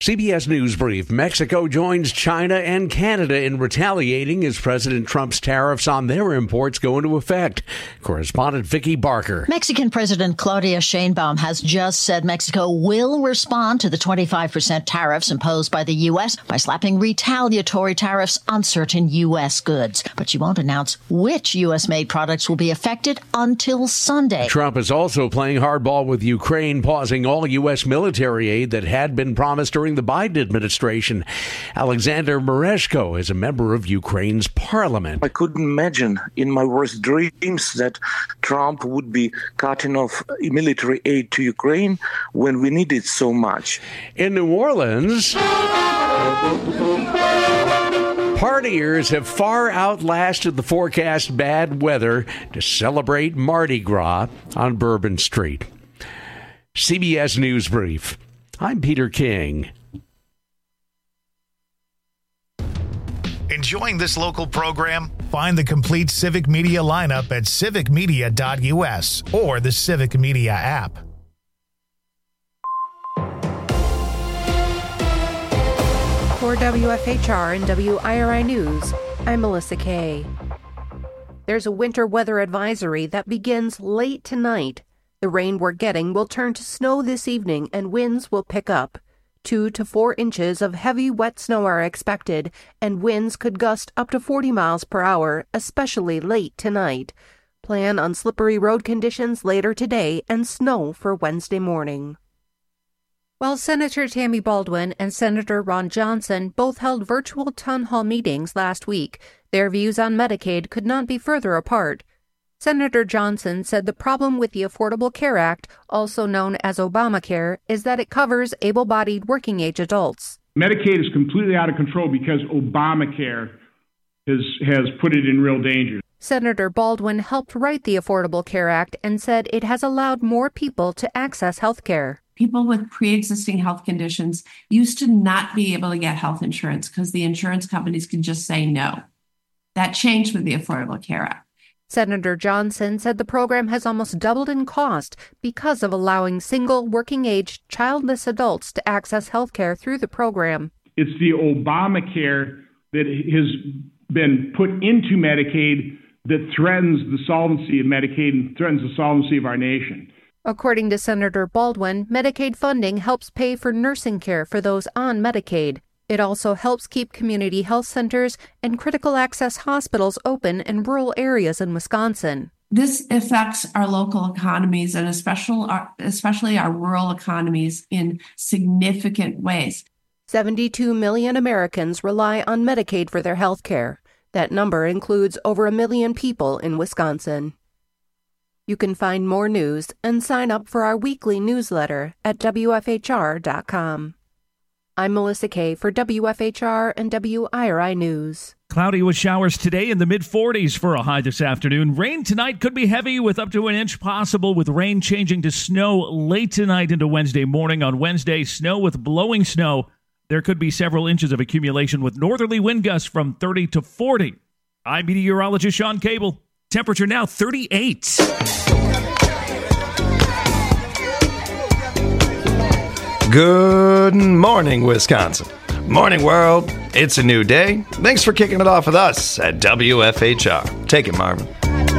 CBS News Brief. Mexico joins China and Canada in retaliating as President Trump's tariffs on their imports go into effect. Correspondent Vicky Barker. Mexican President Claudia Sheinbaum has just said Mexico will respond to the 25% tariffs imposed by the U.S. by slapping retaliatory tariffs on certain U.S. goods. But she won't announce which U.S.-made products will be affected until Sunday. Trump is also playing hardball with Ukraine, pausing all U.S. military aid that had been promised during the Biden administration. Alexander Mereshko is a member of Ukraine's parliament. I couldn't imagine in my worst dreams that Trump would be cutting off military aid to Ukraine when we need it so much. In New Orleans, partiers have far outlasted the forecast bad weather to celebrate Mardi Gras on Bourbon Street. CBS News Brief. I'm Peter King. Enjoying this local program? Find the complete Civic Media lineup at civicmedia.us or the Civic Media app. For WFHR and WIRI News, I'm Melissa Kay. There's a winter weather advisory that begins late tonight. The rain we're getting will turn to snow this evening and winds will pick up. 2 to 4 inches of heavy, wet snow are expected, and winds could gust up to 40 miles per hour, especially late tonight. Plan on slippery road conditions later today and snow for Wednesday morning. While Senator Tammy Baldwin and Senator Ron Johnson both held virtual town hall meetings last week, their views on Medicaid could not be further apart. Senator Johnson said the problem with the Affordable Care Act, also known as Obamacare, is that it covers able-bodied working-age adults. Medicaid is completely out of control because Obamacare has put it in real danger. Senator Baldwin helped write the Affordable Care Act and said it has allowed more people to access health care. People with pre-existing health conditions used to not be able to get health insurance because the insurance companies could just say no. That changed with the Affordable Care Act. Senator Johnson said the program has almost doubled in cost because of allowing single, working-age, childless adults to access health care through the program. It's the Obamacare that has been put into Medicaid that threatens the solvency of Medicaid and threatens the solvency of our nation. According to Senator Baldwin, Medicaid funding helps pay for nursing care for those on Medicaid. It also helps keep community health centers and critical access hospitals open in rural areas in Wisconsin. This affects our local economies and especially our rural economies in significant ways. 72 million Americans rely on Medicaid for their health care. That number includes over 1 million people in Wisconsin. You can find more news and sign up for our weekly newsletter at WFHR.com. I'm Melissa Kay for WFHR and WIRI News. Cloudy with showers today in the mid-40s for a high this afternoon. Rain tonight could be heavy with up to an inch possible, with rain changing to snow late tonight into Wednesday morning. On Wednesday, snow with blowing snow. There could be several inches of accumulation with northerly wind gusts from 30 to 40. I'm meteorologist Sean Cable. Temperature now 38. Good morning, Wisconsin. Morning, world. It's a new day. Thanks for kicking it off with us at WFHR. Take it, Marvin.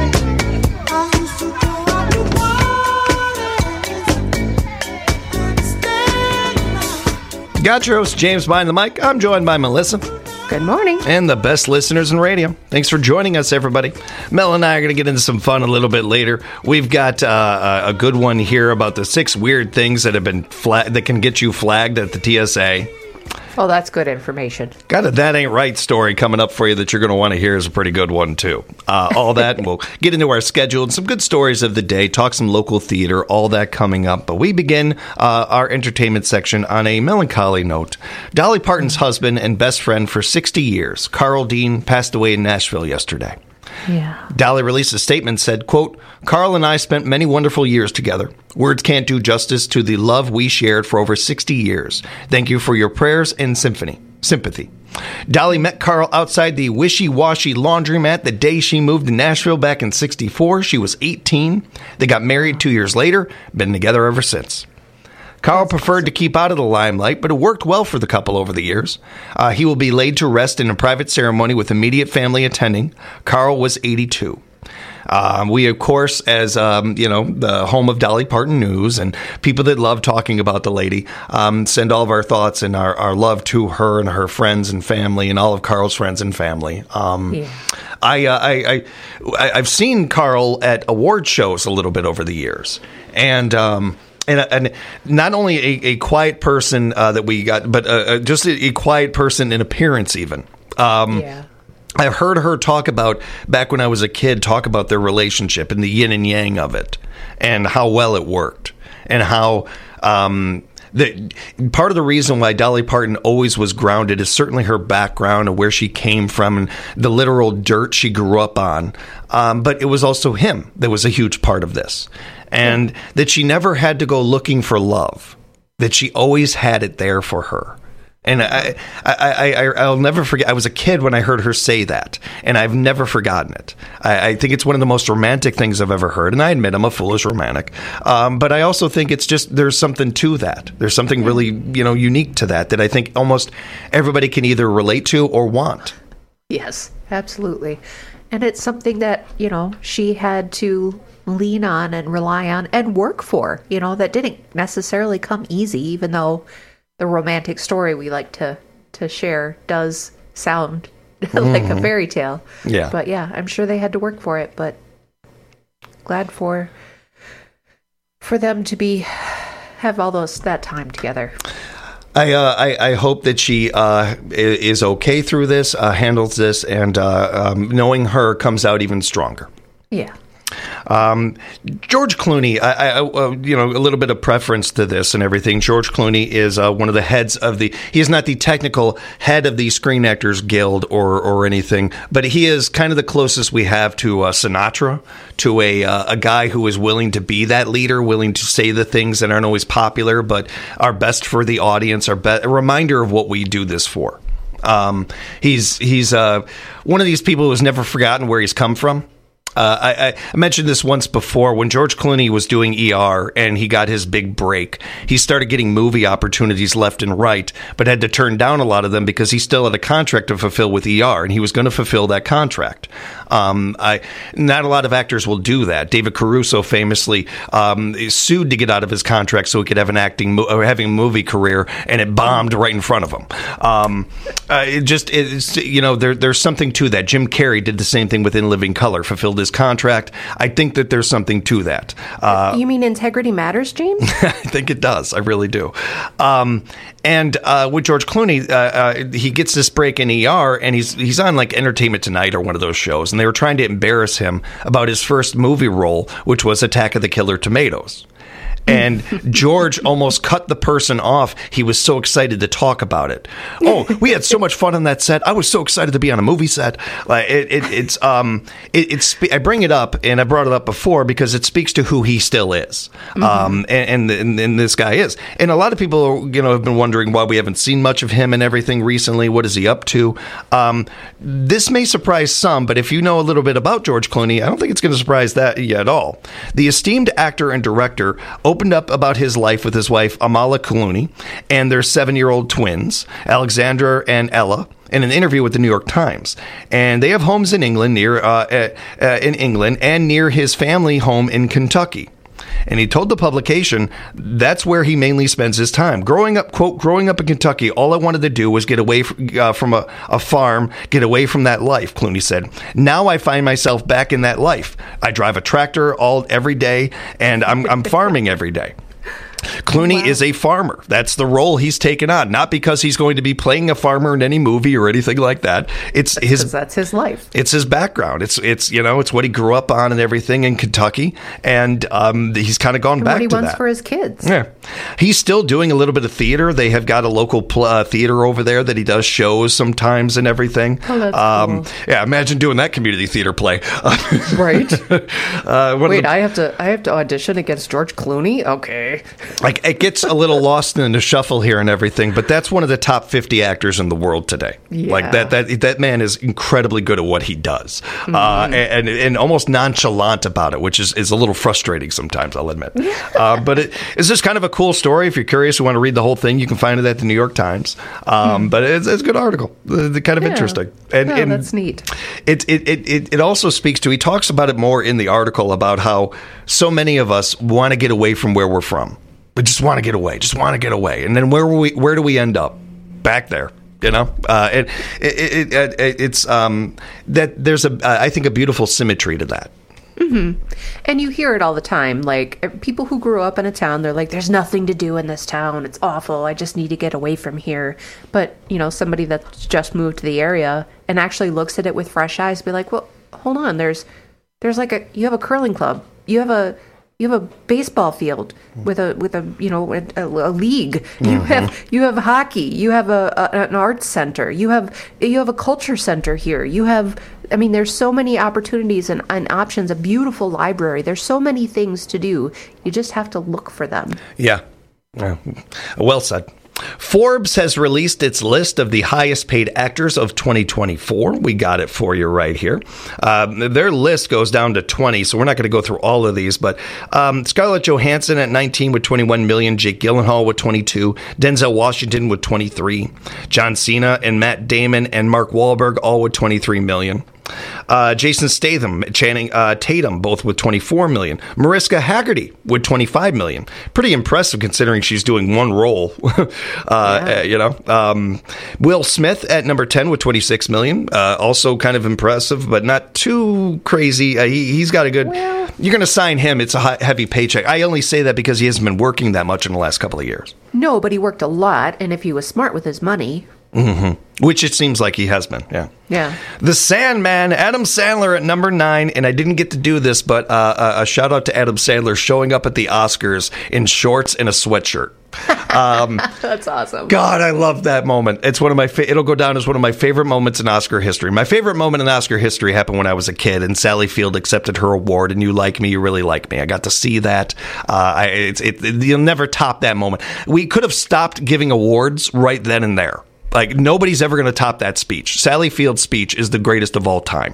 Got your host, James, behind the mic. I'm joined by Melissa. Good morning. And the best listeners in radio. Thanks for joining us, everybody. Mel and I are going to get into some fun a little bit later. We've got a good one here about the 6 weird things that have been that can get you flagged at the TSA. Oh, that's good information. Got a That Ain't Right story coming up for you that you're going to want to hear is a pretty good one, too. All that, and we'll get into our schedule and some good stories of the day, talk some local theater, all that coming up. But we begin our entertainment section on a melancholy note. Dolly Parton's husband and best friend for 60 years, Carl Dean, passed away in Nashville yesterday. Yeah. Dolly released a statement, said, quote, "Carl and I spent many wonderful years together. Words can't do justice to the love we shared for over 60 years. Thank you for your prayers and sympathy. Dolly met Carl outside the Wishy-Washy laundromat the day she moved to Nashville back in '64. She was 18. They got married 2 years later, been together ever since. Carl preferred to keep out of the limelight, but it worked well for the couple over the years. He will be laid to rest in a private ceremony with immediate family attending. Carl was 82. We, of course, as the home of Dolly Parton News and people that love talking about the lady, send all of our thoughts and our love to her and her friends and family and all of Carl's friends and family. I've seen Carl at award shows a little bit over the years, and not only a quiet person that we got, but just a quiet person in appearance, even. I've heard her talk about, back when I was a kid, talk about their relationship and the yin and yang of it, and how well it worked, and how part of the reason why Dolly Parton always was grounded is certainly her background and where she came from and the literal dirt she grew up on. But it was also him that was a huge part of this. And that she never had to go looking for love, that she always had it there for her. And I'll never forget. I was a kid when I heard her say that, and I've never forgotten it. I think it's one of the most romantic things I've ever heard, and I admit I'm a foolish romantic. But I also think it's just there's something to that. There's something really unique to that I think almost everybody can either relate to or want. Yes, absolutely. And it's something that she had to lean on and rely on and work for. That didn't necessarily come easy, even though the romantic story we like to share does sound like a fairy tale. Yeah. But yeah, I'm sure they had to work for it, but glad for them to have all that time together. I hope that she is okay through this, handles this, and knowing her comes out even stronger. Yeah. George Clooney, a little bit of preference to this and everything. George Clooney is one of the heads of he is not the technical head of the Screen Actors Guild or anything, but he is kind of the closest we have to Sinatra, to a guy who is willing to be that leader, willing to say the things that aren't always popular, but are best for the audience, a reminder of what we do this for. He's one of these people who has never forgotten where he's come from. I mentioned this once before. When George Clooney was doing ER and he got his big break, he started getting movie opportunities left and right, but had to turn down a lot of them because he still had a contract to fulfill with ER, and he was going to fulfill that contract. Not a lot of actors will do that. David Caruso famously sued to get out of his contract so he could have having a movie career, and it bombed right in front of him. There's something to that. Jim Carrey did the same thing with In Living Color, fulfilled his contract. I think that there's something to that. You mean integrity matters, James? I think it does. I really do. And with George Clooney, he gets this break in ER, and he's on like Entertainment Tonight or one of those shows, and they were trying to embarrass him about his first movie role, which was Attack of the Killer Tomatoes. And George almost cut the person off. He was so excited to talk about it. Oh, we had so much fun on that set. I was so excited to be on a movie set. I bring it up, and I brought it up before because it speaks to who he still is, and this guy is. And a lot of people, have been wondering why we haven't seen much of him and everything recently. What is he up to? This may surprise some, but if you know a little bit about George Clooney, I don't think it's going to surprise you at all. The esteemed actor and director opened up about his life with his wife, Amala Clooney, and their 7-year-old twins, Alexandra and Ella, in an interview with the New York Times. And they have homes in England, and near his family home in Kentucky. And he told the publication that's where he mainly spends his time. Growing up in Kentucky, all I wanted to do was get away from a farm, get away from that life, Clooney said. Now I find myself back in that life. I drive a tractor every day, and I'm farming every day. Clooney is a farmer. That's the role he's taken on, not because he's going to be playing a farmer in any movie or anything like that. That's his life. It's his background. It's what he grew up on and everything in Kentucky, and he's kind of gone back to that. What he wants for his kids. Yeah, he's still doing a little bit of theater. They have got a local theater over there that he does shows sometimes and everything. Oh, that's cool. Yeah, imagine doing that community theater play. Right. Wait, I have to audition against George Clooney? Okay. Like, it gets a little lost in the shuffle here and everything, but that's one of the top 50 actors in the world today. Yeah. Like, that man is incredibly good at what he does, and almost nonchalant about it, which is a little frustrating sometimes, I'll admit. But it's just kind of a cool story. If you're curious, you want to read the whole thing, you can find it at the New York Times. But it's a good article, kind of interesting. And that's neat. It also speaks to, he talks about it more in the article about how so many of us want to get away from where we're from. We just want to get away. And then where do we end up? Back there. You know, it's that there's I think a beautiful symmetry to that. Mm-hmm. And you hear it all the time. Like, people who grew up in a town, they're like, there's nothing to do in this town. It's awful. I just need to get away from here. But, somebody that's just moved to the area and actually looks at it with fresh eyes, be like, well, hold on. There's like you have a curling club. You have a baseball field with a league. You have hockey. You have an arts center. You have a culture center here. There's so many opportunities and options. A beautiful library. There's so many things to do. You just have to look for them. Yeah. Well said. Forbes has released its list of the highest paid actors of 2024. We got it for you right here. Their list goes down to 20, so we're not going to go through all of these, but Scarlett Johansson at 19 with 21 million, Jake Gyllenhaal with 22, Denzel Washington with 23, John Cena and Matt Damon and Mark Wahlberg all with 23 million. Jason Statham, Channing Tatum, both with 24 million. Mariska Hargitay with 25 million. Pretty impressive considering she's doing one role. Will Smith at number 10 with 26 million. Also kind of impressive, but not too crazy. He's got a good. Well, you're going to sign him. It's a heavy paycheck. I only say that because he hasn't been working that much in the last couple of years. No, but he worked a lot, and if he was smart with his money. Mm-hmm. Which it seems like he has been, yeah. The Sandman, Adam Sandler at number 9, and I didn't get to do this, but a shout out to Adam Sandler showing up at the Oscars in shorts and a sweatshirt. That's awesome. God, I love that moment. It's one of my. It'll go down as one of my favorite moments in Oscar history. My favorite moment in Oscar history happened when I was a kid, and Sally Field accepted her award. And You Like Me, You Really Like Me. I got to see that. You'll never top that moment. We could have stopped giving awards right then and there. Like, nobody's ever going to top that speech. Sally Field's speech is the greatest of all time.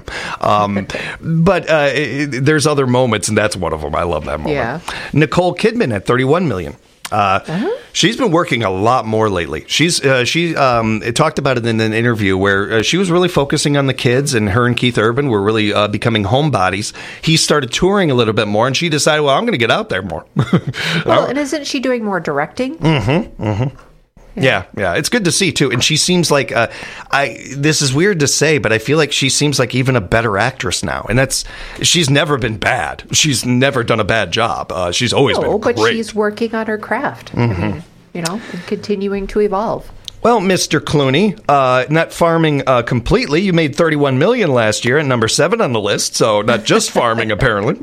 But there's other moments, and that's one of them. I love that moment. Yeah. Nicole Kidman at 31 million. She's been working a lot more lately. She talked about it in an interview where she was really focusing on the kids, and her and Keith Urban were really becoming homebodies. He started touring a little bit more, and she decided, well, I'm going to get out there more. Well, and isn't she doing more directing? Mm-hmm. Yeah, it's good to see too. And she seems like this is weird to say, but I feel like she seems like even a better actress now. And she's never been bad. She's never done a bad job. She's always been great. But she's working on her craft. Mm-hmm. And continuing to evolve. Well, Mr. Clooney, not farming completely. You made $31 million last year at number 7 on the list, so not just farming, apparently.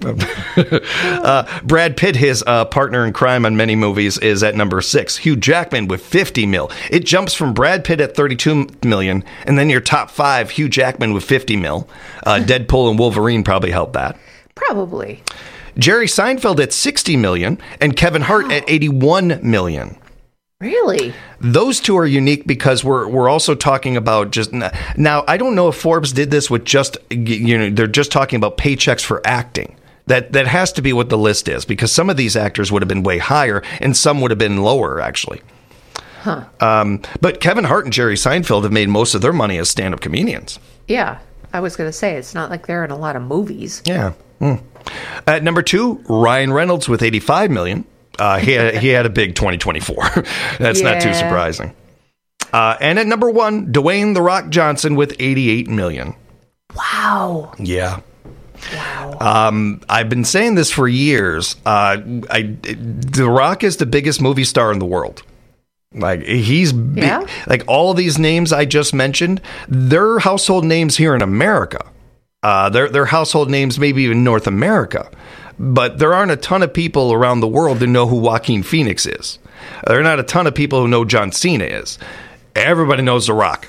Brad Pitt, his partner in crime on many movies, is at number 6. Hugh Jackman with $50 million. It jumps from Brad Pitt at $32 million, and then your top 5, Hugh Jackman with $50 million. Deadpool and Wolverine probably helped that. Probably. Jerry Seinfeld at $60 million, and Kevin Hart at $81 million. Really? Those two are unique because we're also talking about just now. I don't know if Forbes did this with just they're just talking about paychecks for acting. That has to be what the list is, because some of these actors would have been way higher and some would have been lower actually. Huh. But Kevin Hart and Jerry Seinfeld have made most of their money as stand-up comedians. Yeah, I was going to say it's not like they're in a lot of movies. Yeah. At number 2, Ryan Reynolds with $85 million. He had a big 2024. That's not too surprising. And at number 1, Dwayne "The Rock" Johnson with $88 million. Wow. Yeah. Wow. I've been saying this for years. The Rock is the biggest movie star in the world. Like, he's big. Like, all these names I just mentioned, they're household names here in America. They're household names maybe even North America. But there aren't a ton of people around the world that know who Joaquin Phoenix is. There are not a ton of people who know John Cena is. Everybody knows The Rock.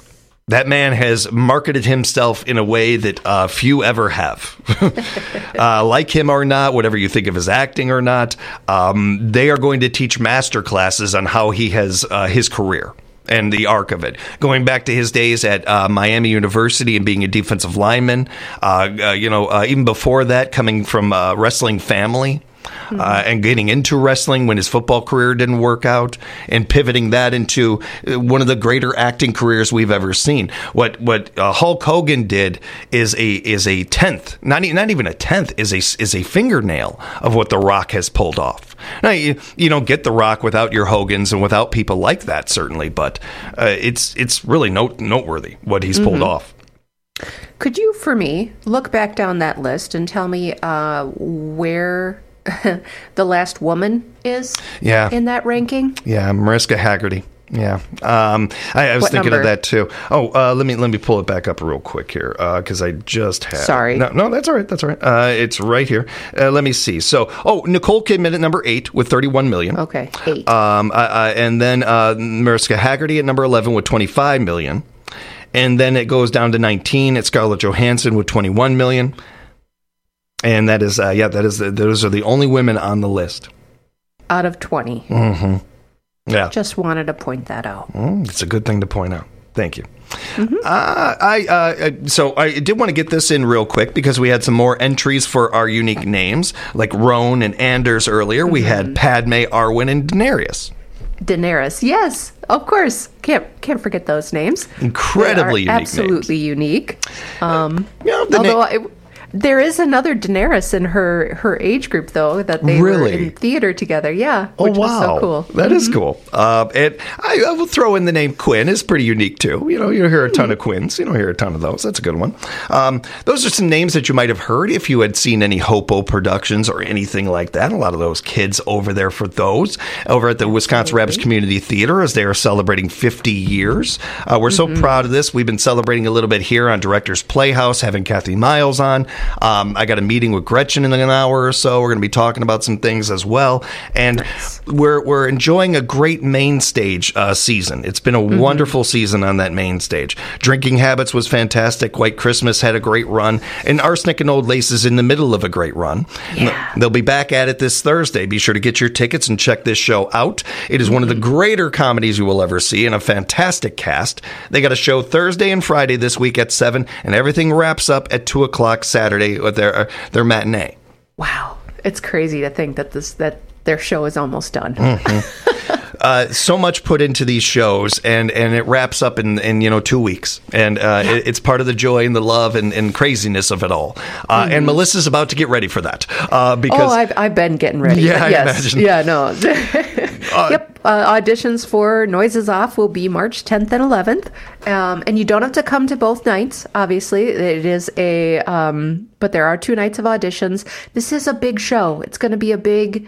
That man has marketed himself in a way that few ever have. Like him or not, whatever you think of his acting or not, they are going to teach master classes on how he has his career and the arc of it. Going back to his days at Miami University and being a defensive lineman, even before that, coming from a wrestling family. And getting into wrestling when his football career didn't work out, and pivoting that into one of the greater acting careers we've ever seen. What Hulk Hogan did is a tenth, not even a tenth, is a fingernail of what The Rock has pulled off. Now you don't get The Rock without your Hogans and without people like that, certainly, but it's really noteworthy what he's pulled off. Could you, for me, look back down that list and tell me where the last woman is in that ranking? Yeah, Mariska Hargitay. Yeah, I was thinking of that too. Oh, let me pull it back up real quick here because I just had. Sorry. No, that's all right. That's all right. It's right here. Let me see. So, Nicole Kidman at number 8 with 31 million. Okay, 8. And then Mariska Hargitay at number 11 with 25 million, and then it goes down to 19 at Scarlett Johansson with 21 million. And those are the only women on the list. Out of 20. Mm-hmm. Yeah. Just wanted to point that out. It's a good thing to point out. Thank you. Mm-hmm. So I did want to get this in real quick because we had some more entries for our unique names, like Roan and Anders earlier. We had Padme, Arwen, and Daenerys. Daenerys, yes, of course. Can't forget those names. Incredibly unique absolutely names. Unique. There is another Daenerys in her age group, though, that they were in theater together. Yeah, which was so cool. That is cool. And I will throw in the name Quinn. It's pretty unique, too. You hear a ton of Quinns. You don't hear a ton of those. That's a good one. Those are some names that you might have heard if you had seen any Hopo productions or anything like that. A lot of those kids over there for those, over at the Wisconsin Rapids Community Theater as they are celebrating 50 years. We're so proud of this. We've been celebrating a little bit here on Director's Playhouse, having Kathy Miles on. I got a meeting with Gretchen in an hour or so. We're going to be talking about some things as well. And we're enjoying a great main stage season. It's been a wonderful season on that main stage. Drinking Habits was fantastic. White Christmas had a great run. And Arsenic and Old Lace is in the middle of a great run. Yeah. They'll be back at it this Thursday. Be sure to get your tickets and check this show out. It is one of the greater comedies you will ever see and a fantastic cast. They got a show Thursday and Friday this week at 7, and everything wraps up at 2 o'clock Saturday with their matinee. Wow. It's crazy to think that their show is almost done. So much put into these shows, and it wraps up in 2 weeks. And it's part of the joy and the love and craziness of it all. And Melissa's about to get ready for that. Because I've been getting ready. Yeah, I imagine. Yeah, no. Yep. Auditions for Noises Off will be March 10th and 11th. And you don't have to come to both nights, obviously. It is but there are 2 nights of auditions. This is a big show. It's going to be a big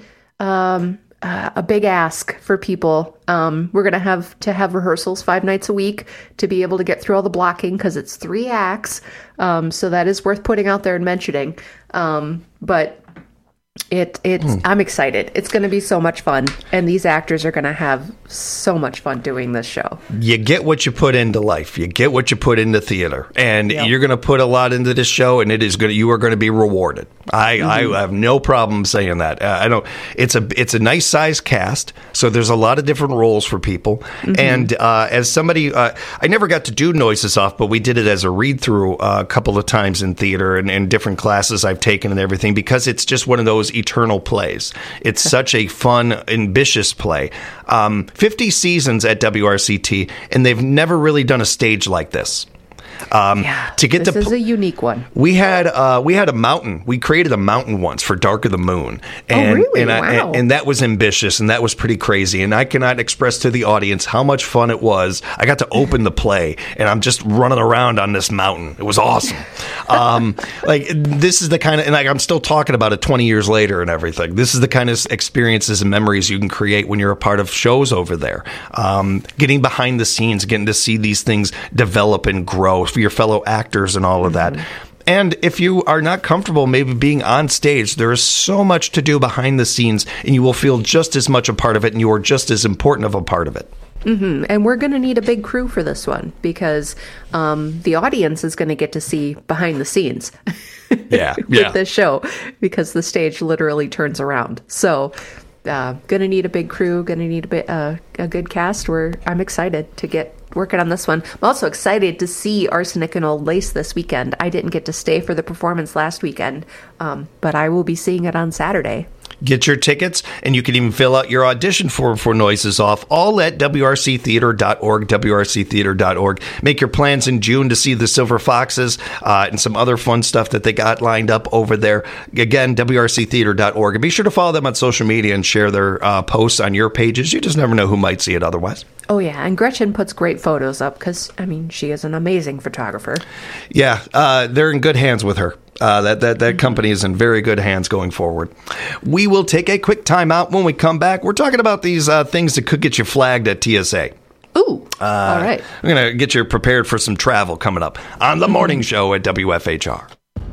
ask for people. We're going to have rehearsals 5 nights a week to be able to get through all the blocking because it's 3 acts. So that is worth putting out there and mentioning. But I'm excited. It's going to be so much fun. And these actors are going to have so much fun doing this show. You get what you put into life. You get what you put into theater. And you're going to put a lot into this show, and you are going to be rewarded. I have no problem saying that. I know it's a nice sized cast, so there's a lot of different roles for people. And as somebody, I never got to do Noises Off, but we did it as a read through a couple of times in theater and different classes I've taken and everything, because it's just one of those eternal plays. It's such a fun, ambitious play. 50 seasons at WRCT, and they've never really done a stage like this. This is a unique one. We had a mountain. We created a mountain once for Dark of the Moon, and Wow. And that was ambitious, and that was pretty crazy. And I cannot express to the audience how much fun it was. I got to open the play, and I'm just running around on this mountain. It was awesome. This is the kind of, and I'm still talking about it 20 years later and everything. This is the kind of experiences and memories you can create when you're a part of shows over there. Getting behind the scenes, getting to see these things develop and grow for your fellow actors and all of that. And if you are not comfortable maybe being on stage, there is so much to do behind the scenes, and you will feel just as much a part of it, and you are just as important of a part of it. Mm-hmm. And we're going to need a big crew for this one because the audience is going to get to see behind the scenes with this show because the stage literally turns around. So going to need a big crew, going to need a good cast. I'm excited to get working on this one. I'm also excited to see Arsenic and Old Lace this weekend. I didn't get to stay for the performance last weekend, but I will be seeing it on Saturday. Get your tickets, and you can even fill out your audition form for Noises Off, all at wrctheater.org, wrctheater.org. Make your plans in June to see the Silver Foxes and some other fun stuff that they got lined up over there. Again, wrctheater.org. And be sure to follow them on social media and share their posts on your pages. You just never know who might see it otherwise. Oh, yeah, and Gretchen puts great photos up because, she is an amazing photographer. Yeah, they're in good hands with her. That company is in very good hands going forward. We will take a quick time out. When we come back, we're talking about these things that could get you flagged at TSA. Ooh, all right. I'm going to get you prepared for some travel coming up on the morning show at WFHR.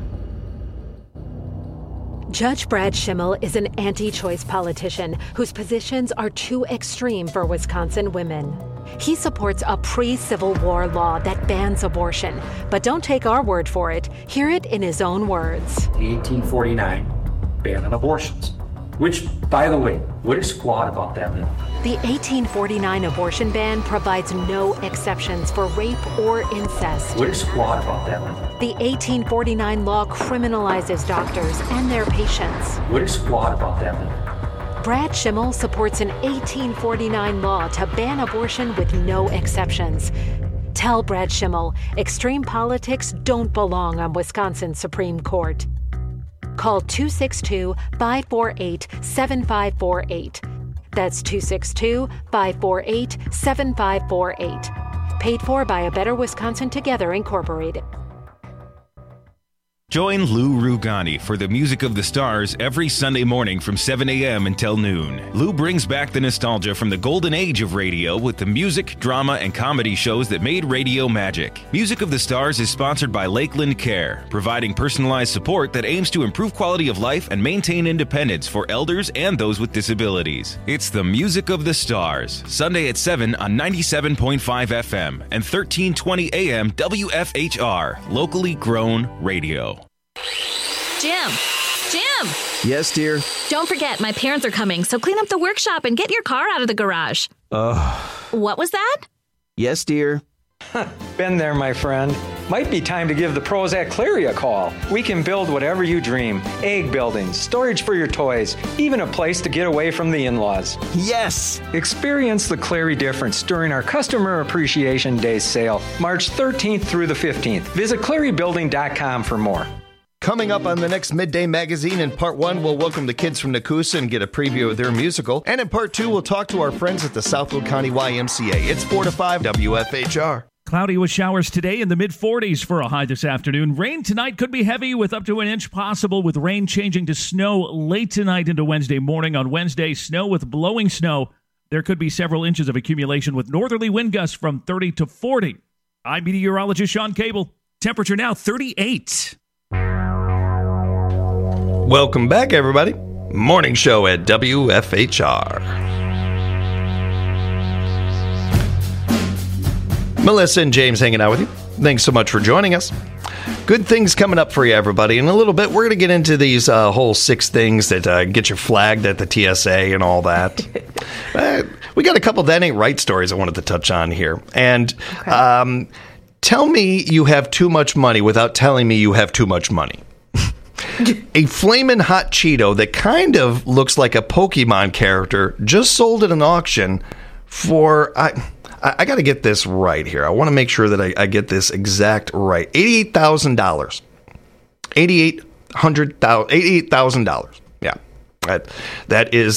Judge Brad Schimmel is an anti-choice politician whose positions are too extreme for Wisconsin women. He supports a pre-Civil War law that bans abortion. But don't take our word for it. Hear it in his own words. The 1849 ban on abortions. Which, by the way, what is flawed about that law? The 1849 abortion ban provides no exceptions for rape or incest. What is flawed about that law? The 1849 law criminalizes doctors and their patients. What is flawed about that law? Brad Schimmel supports an 1849 law to ban abortion with no exceptions. Tell Brad Schimmel, extreme politics don't belong on Wisconsin's Supreme Court. Call 262-548-7548. That's 262-548-7548. Paid for by A Better Wisconsin Together, Incorporated. Join Lou Rugani for the Music of the Stars every Sunday morning from 7 a.m. until noon. Lou brings back the nostalgia from the golden age of radio with the music, drama, and comedy shows that made radio magic. Music of the Stars is sponsored by Lakeland Care, providing personalized support that aims to improve quality of life and maintain independence for elders and those with disabilities. It's the Music of the Stars, Sunday at 7 on 97.5 FM and 1320 AM WFHR, locally grown radio. Jim! Yes, dear? Don't forget, my parents are coming, so clean up the workshop and get your car out of the garage. What was that? Yes, dear? Been there, my friend. Might be time to give the pros at Cleary a call. We can build whatever you dream. Egg buildings, storage for your toys, even a place to get away from the in-laws. Yes! Experience the Cleary difference during our Customer Appreciation Day sale, March 13th through the 15th. Visit clearybuilding.com for more. Coming up on the next Midday Magazine, in Part 1, we'll welcome the kids from Nakusa and get a preview of their musical. And in Part 2, we'll talk to our friends at the Southwood County YMCA. It's 4 to 5 WFHR. Cloudy with showers today in the mid-40s for a high this afternoon. Rain tonight could be heavy with up to an inch possible, with rain changing to snow late tonight into Wednesday morning. On Wednesday, snow with blowing snow. There could be several inches of accumulation with northerly wind gusts from 30 to 40. I'm meteorologist Sean Cable. Temperature now 38. Welcome back, everybody. Morning show at WFHR. Melissa and James hanging out with you. Thanks so much for joining us. Good things coming up for you, everybody. In a little bit, we're going to get into these whole 6 things that get you flagged at the TSA and all that. We got a couple That Ain't Right stories I wanted to touch on here. And tell me you have too much money without telling me you have too much money. A flamin' hot Cheeto that kind of looks like a Pokemon character just sold at an auction for... I got to get this right here. I want to make sure that I get this exact right. $88,000. $88,000. Yeah. That is...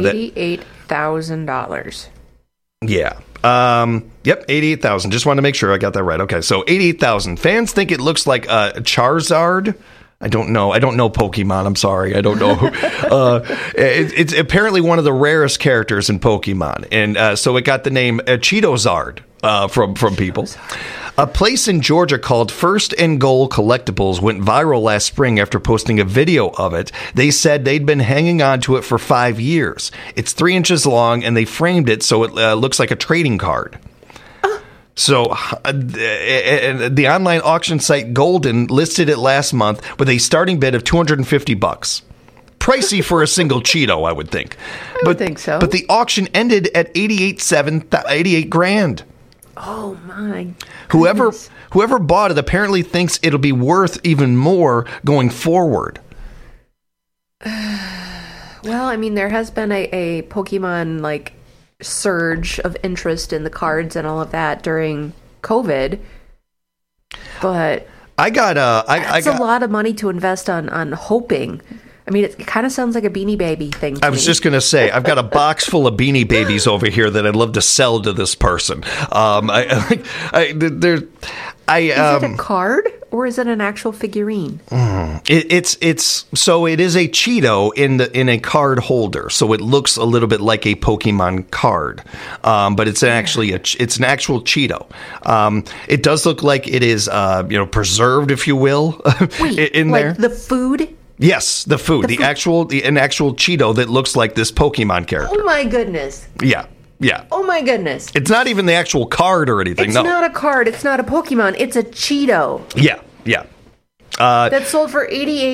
$88,000. Yeah. Yep, 88,000. Just wanted to make sure I got that right. Okay, so 88,000. Fans think it looks like Charizard. I don't know. I don't know Pokemon. I'm sorry. I don't know. It's apparently one of the rarest characters in Pokemon. And so it got the name Cheetozard from people. A place in Georgia called First and Goal Collectibles went viral last spring after posting a video of it. They said they'd been hanging on to it for 5 years. It's 3 inches long, and they framed it so it looks like a trading card. So the online auction site Golden listed it last month with a starting bid of $250. Pricey for a single Cheeto, I would think. I would think so. But the auction ended at $88,000. Oh my! Whoever bought it apparently thinks it'll be worth even more going forward. Well, I mean, there has been a Pokemon surge of interest in the cards and all of that during COVID, but I got a lot of money to invest on hoping. I mean, it kind of sounds like a Beanie Baby thing to I was just going to say, I've got a box full of Beanie Babies over here that I'd love to sell to this person. Is it a card or is it an actual figurine? It's so it is a Cheeto in a card holder, so it looks a little bit like a Pokemon card, but it's actually it's an actual Cheeto. It does look like it is preserved, if you will, in there. Like the food. Yes, the food, an actual Cheeto that looks like this Pokemon character. Oh my goodness. Yeah. Oh my goodness. It's not even the actual card or anything. It's not a card. It's not a Pokemon. It's a Cheeto. Yeah. That's sold for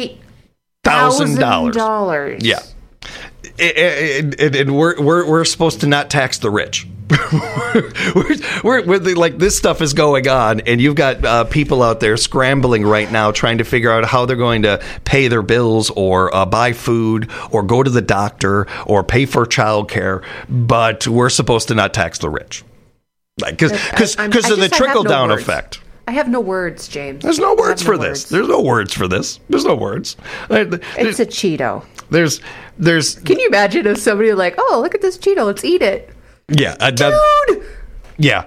$88,000. Yeah. And we're supposed to not tax the rich. we're like, this stuff is going on, and you've got people out there scrambling right now trying to figure out how they're going to pay their bills or buy food or go to the doctor or pay for childcare, but we're supposed to not tax the rich, because of the trickle down effect. I have no words, James. There's no words for this. There's no words for this. There's no words. It's a Cheeto. There's. Can you imagine if somebody like, oh, look at this Cheeto, let's eat it. Yeah, dude. Yeah,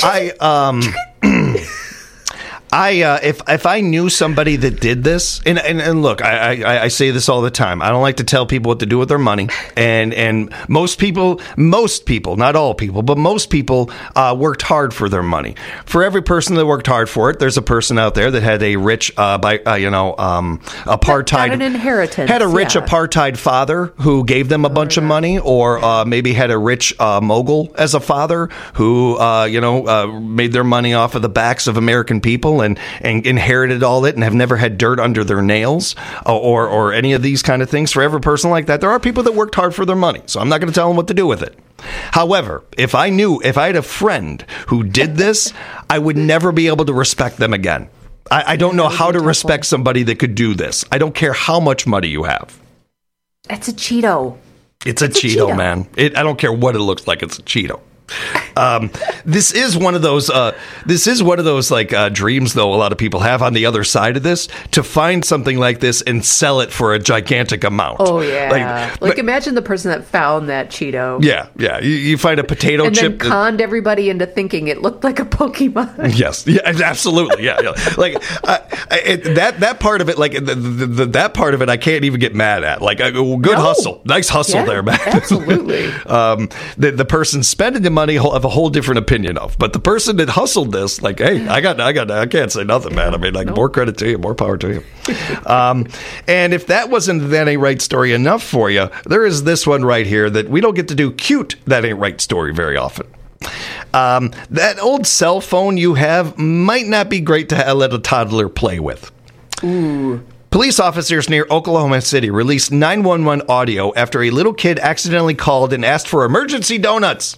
if I knew somebody that did this, and look, I say this all the time. I don't like to tell people what to do with their money, and most people, not all people, but most people worked hard for their money. For every person that worked hard for it, there's a person out there that had a rich apartheid, got an inheritance, had a rich apartheid father who gave them a bunch of money, or maybe had a rich mogul as a father who made their money off of the backs of American people. And inherited all it and have never had dirt under their nails or any of these kind of things. For every person like that, there are people that worked hard for their money. So I'm not going to tell them what to do with it. However, if I had a friend who did this, I would never be able to respect them again. I don't know how to respect somebody that could do this. I don't care how much money you have. It's a Cheeto. It's a Cheeto, man. I don't care what it looks like. It's a Cheeto. This is one of those dreams, though, a lot of people have on the other side of this, to find something like this and sell it for a gigantic amount. Oh yeah, like imagine the person that found that Cheeto. Yeah. You find a potato and chip and then conned everybody into thinking it looked like a Pokemon. Yes, yeah, absolutely, yeah. Like that part of it, like that part of it, I can't even get mad at. Like, good hustle, nice hustle there, man. Absolutely. The person spending the money have a whole different opinion of, but the person that hustled this, like, hey, I can't say nothing, man. I mean, like, more credit to you, more power to you. And if that wasn't That Ain't Right story enough for you, there is this one right here that we don't get to do cute That Ain't Right story very often. That old cell phone you have might not be great to let a toddler play with. Ooh. Police officers near Oklahoma City released 911 audio after a little kid accidentally called and asked for emergency donuts.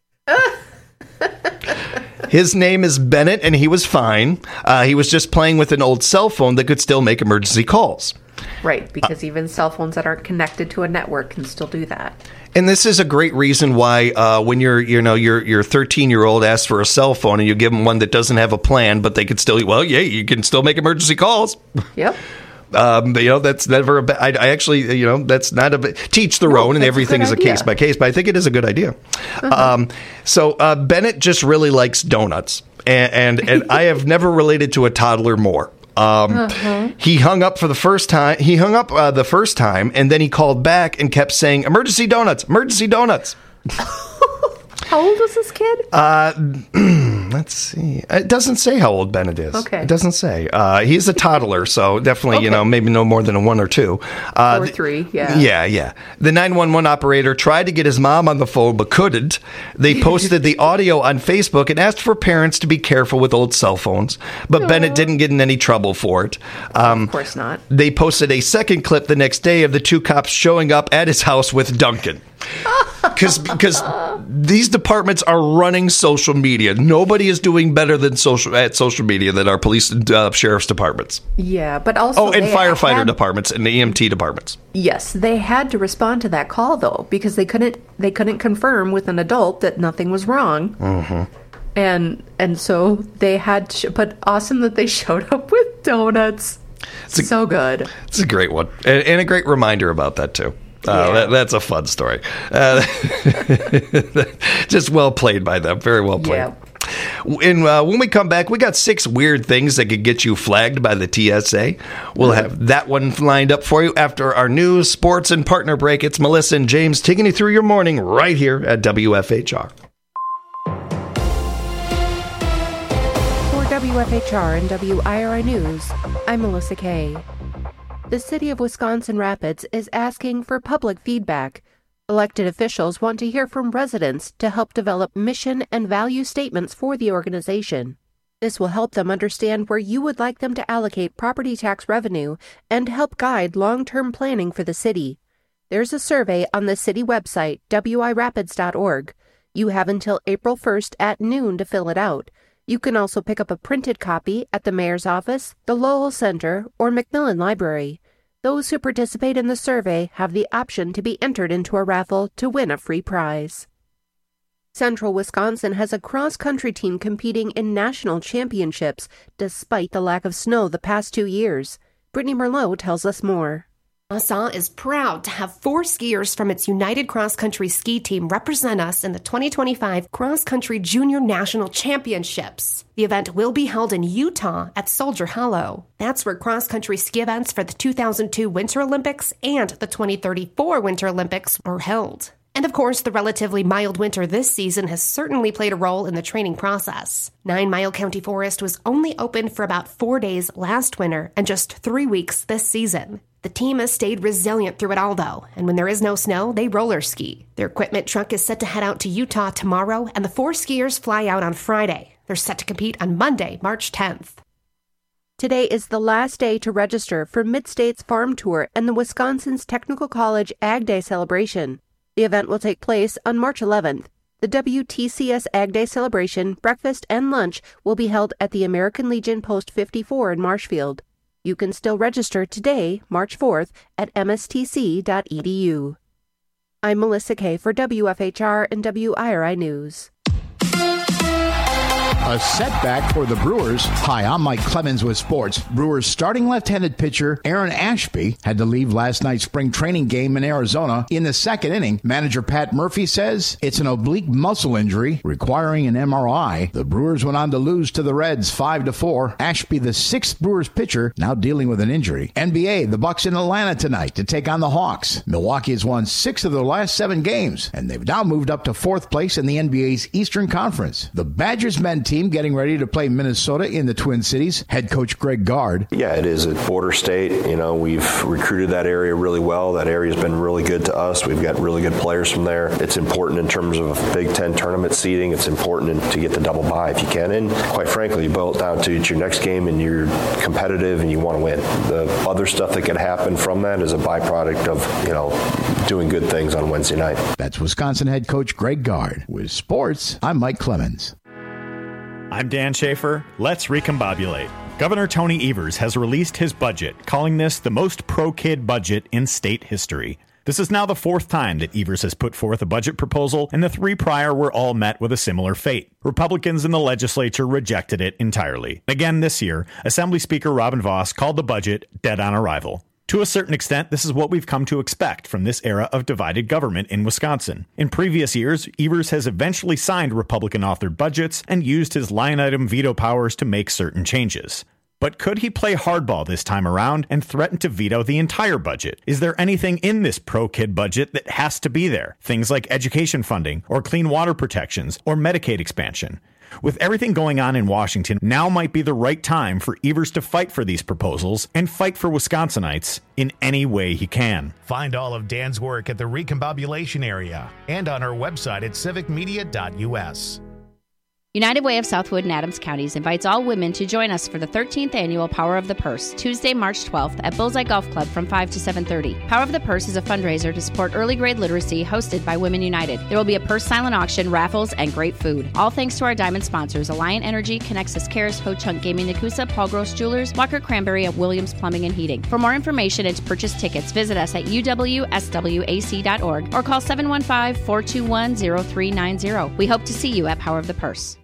His name is Bennett, and he was fine. He was just playing with an old cell phone that could still make emergency calls. Right, because even cell phones that aren't connected to a network can still do that. And this is a great reason why when your 13-year-old asks for a cell phone and you give them one that doesn't have a plan, but they could still, you can still make emergency calls. Yep. That's never I actually, that's not teach their own, and everything is a case by case, but I think it is a good idea. Uh-huh. So Bennett just really likes donuts, and I have never related to a toddler more. He hung up the first time, and then he called back and kept saying, emergency donuts, emergency donuts. How old was this kid? Let's see. It doesn't say how old Bennett is. Okay. It doesn't say. He's a toddler, so definitely, maybe no more than a 1 or 2. Or 3, yeah. Yeah. The 911 operator tried to get his mom on the phone, but couldn't. They posted the audio on Facebook and asked for parents to be careful with old cell phones, but Bennett didn't get in any trouble for it. Of course not. They posted a second clip the next day of the 2 cops showing up at his house with Duncan. Because these departments are running social media. Nobody is doing better than social media than our police and sheriff's departments. Yeah, but also and firefighter departments and the EMT departments. Yes, they had to respond to that call though, because they couldn't confirm with an adult that nothing was wrong. Mm-hmm. And so they had to. But awesome that they showed up with donuts. So good. It's a great one, and a great reminder about that too. That's a fun story. Just well played by them. Very well played. Yeah. And when we come back, we got 6 weird things that could get you flagged by the TSA. We'll have that one lined up for you after our news, sports, and partner break. It's Melissa and James taking you through your morning right here at WFHR. For WFHR and WIRI News, I'm Melissa Kay. The city of Wisconsin Rapids is asking for public feedback. Elected officials want to hear from residents to help develop mission and value statements for the organization. This will help them understand where you would like them to allocate property tax revenue and help guide long-term planning for the city. There's a survey on the city website, wirapids.org. You have until April 1st at noon to fill it out. You can also pick up a printed copy at the mayor's office, the Lowell Center, or Macmillan Library. Those who participate in the survey have the option to be entered into a raffle to win a free prize. Central Wisconsin has a cross-country team competing in national championships despite the lack of snow the past 2 years. Brittany Merlot tells us more. Wausau is proud to have 4 skiers from its United Cross Country Ski Team represent us in the 2025 Cross Country Junior National Championships. The event will be held in Utah at Soldier Hollow. That's where cross-country ski events for the 2002 Winter Olympics and the 2034 Winter Olympics are held. And of course, the relatively mild winter this season has certainly played a role in the training process. 9 Mile County Forest was only open for about 4 days last winter and just 3 weeks this season. The team has stayed resilient through it all, though, and when there is no snow, they roller ski. Their equipment truck is set to head out to Utah tomorrow, and the 4 skiers fly out on Friday. They're set to compete on Monday, March 10th. Today is the last day to register for Mid-States Farm Tour and the Wisconsin's Technical College Ag Day celebration. The event will take place on March 11th. The WTCS Ag Day celebration, breakfast, and lunch will be held at the American Legion Post 54 in Marshfield. You can still register today, March 4th, at mstc.edu. I'm Melissa Kay for WFHR and WIRI News. A setback for the Brewers. Hi, I'm Mike Clemens with sports. Brewers starting left-handed pitcher Aaron Ashby had to leave last night's spring training game in Arizona in the second inning. Manager Pat Murphy says it's an oblique muscle injury requiring an MRI. The Brewers went on to lose to the Reds 5-4. Ashby, the 6th Brewers pitcher, now dealing with an injury. NBA, the Bucks in Atlanta tonight to take on the Hawks. Milwaukee has won 6 of their last 7 games, and they've now moved up to 4th place in the NBA's Eastern Conference. The Badgers men team getting ready to play Minnesota in the Twin Cities. Head coach Greg Gard. Yeah, it is a border state. You know, we've recruited that area really well. That area's been really good to us. We've got really good players from there. It's important in terms of Big Ten tournament seeding. It's important to get the double bye if you can. And quite frankly, you boil it down to it's your next game and you're competitive and you want to win. The other stuff that could happen from that is a byproduct of, you know, doing good things on Wednesday night. That's Wisconsin head coach Greg Gard. With sports, I'm Mike Clemens. I'm Dan Schaefer. Let's recombobulate. Governor Tony Evers has released his budget, calling this the most pro-kid budget in state history. This is now the 4th time that Evers has put forth a budget proposal, and the 3 prior were all met with a similar fate. Republicans in the legislature rejected it entirely. Again this year, Assembly Speaker Robin Vos called the budget dead on arrival. To a certain extent, this is what we've come to expect from this era of divided government in Wisconsin. In previous years, Evers has eventually signed Republican-authored budgets and used his line-item veto powers to make certain changes. But could he play hardball this time around and threaten to veto the entire budget? Is there anything in this pro-kid budget that has to be there? Things like education funding, or clean water protections, or Medicaid expansion? With everything going on in Washington, now might be the right time for Evers to fight for these proposals and fight for Wisconsinites in any way he can. Find all of Dan's work at the Recombobulation Area and on our website at civicmedia.us. United Way of Southwood and Adams Counties invites all women to join us for the 13th annual Power of the Purse, Tuesday, March 12th at Bullseye Golf Club from 5 to 7:30. Power of the Purse is a fundraiser to support early grade literacy hosted by Women United. There will be a purse silent auction, raffles, and great food. All thanks to our diamond sponsors, Alliant Energy, Connexus Cares, Ho Chunk Gaming Nakusa, Paul Gross Jewelers, Walker Cranberry, and Williams Plumbing and Heating. For more information and to purchase tickets, visit us at uwswac.org or call 715-421-0390. We hope to see you at Power of the Purse.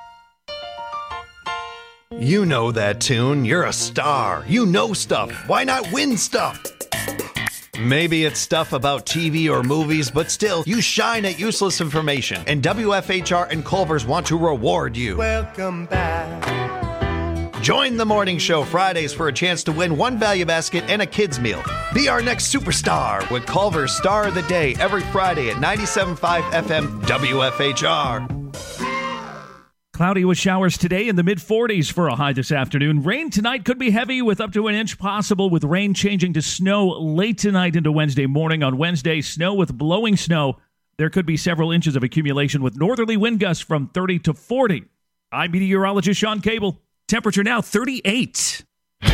You know that tune. You're a star. You know stuff. Why not win stuff? Maybe it's stuff about TV or movies, but still, you shine at useless information. And WFHR and Culver's want to reward you. Welcome back. Join the morning show Fridays for a chance to win one value basket and a kid's meal. Be our next superstar with Culver's Star of the Day every Friday at 97.5 FM WFHR. Cloudy with showers today in the mid-40s for a high this afternoon. Rain tonight could be heavy with up to an inch possible, with rain changing to snow late tonight into Wednesday morning. On Wednesday, snow with blowing snow. There could be several inches of accumulation with northerly wind gusts from 30 to 40. I'm meteorologist Sean Cable. Temperature now 38.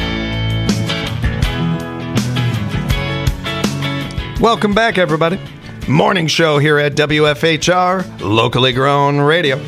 Welcome back, everybody. Morning show here at WFHR, locally grown radio.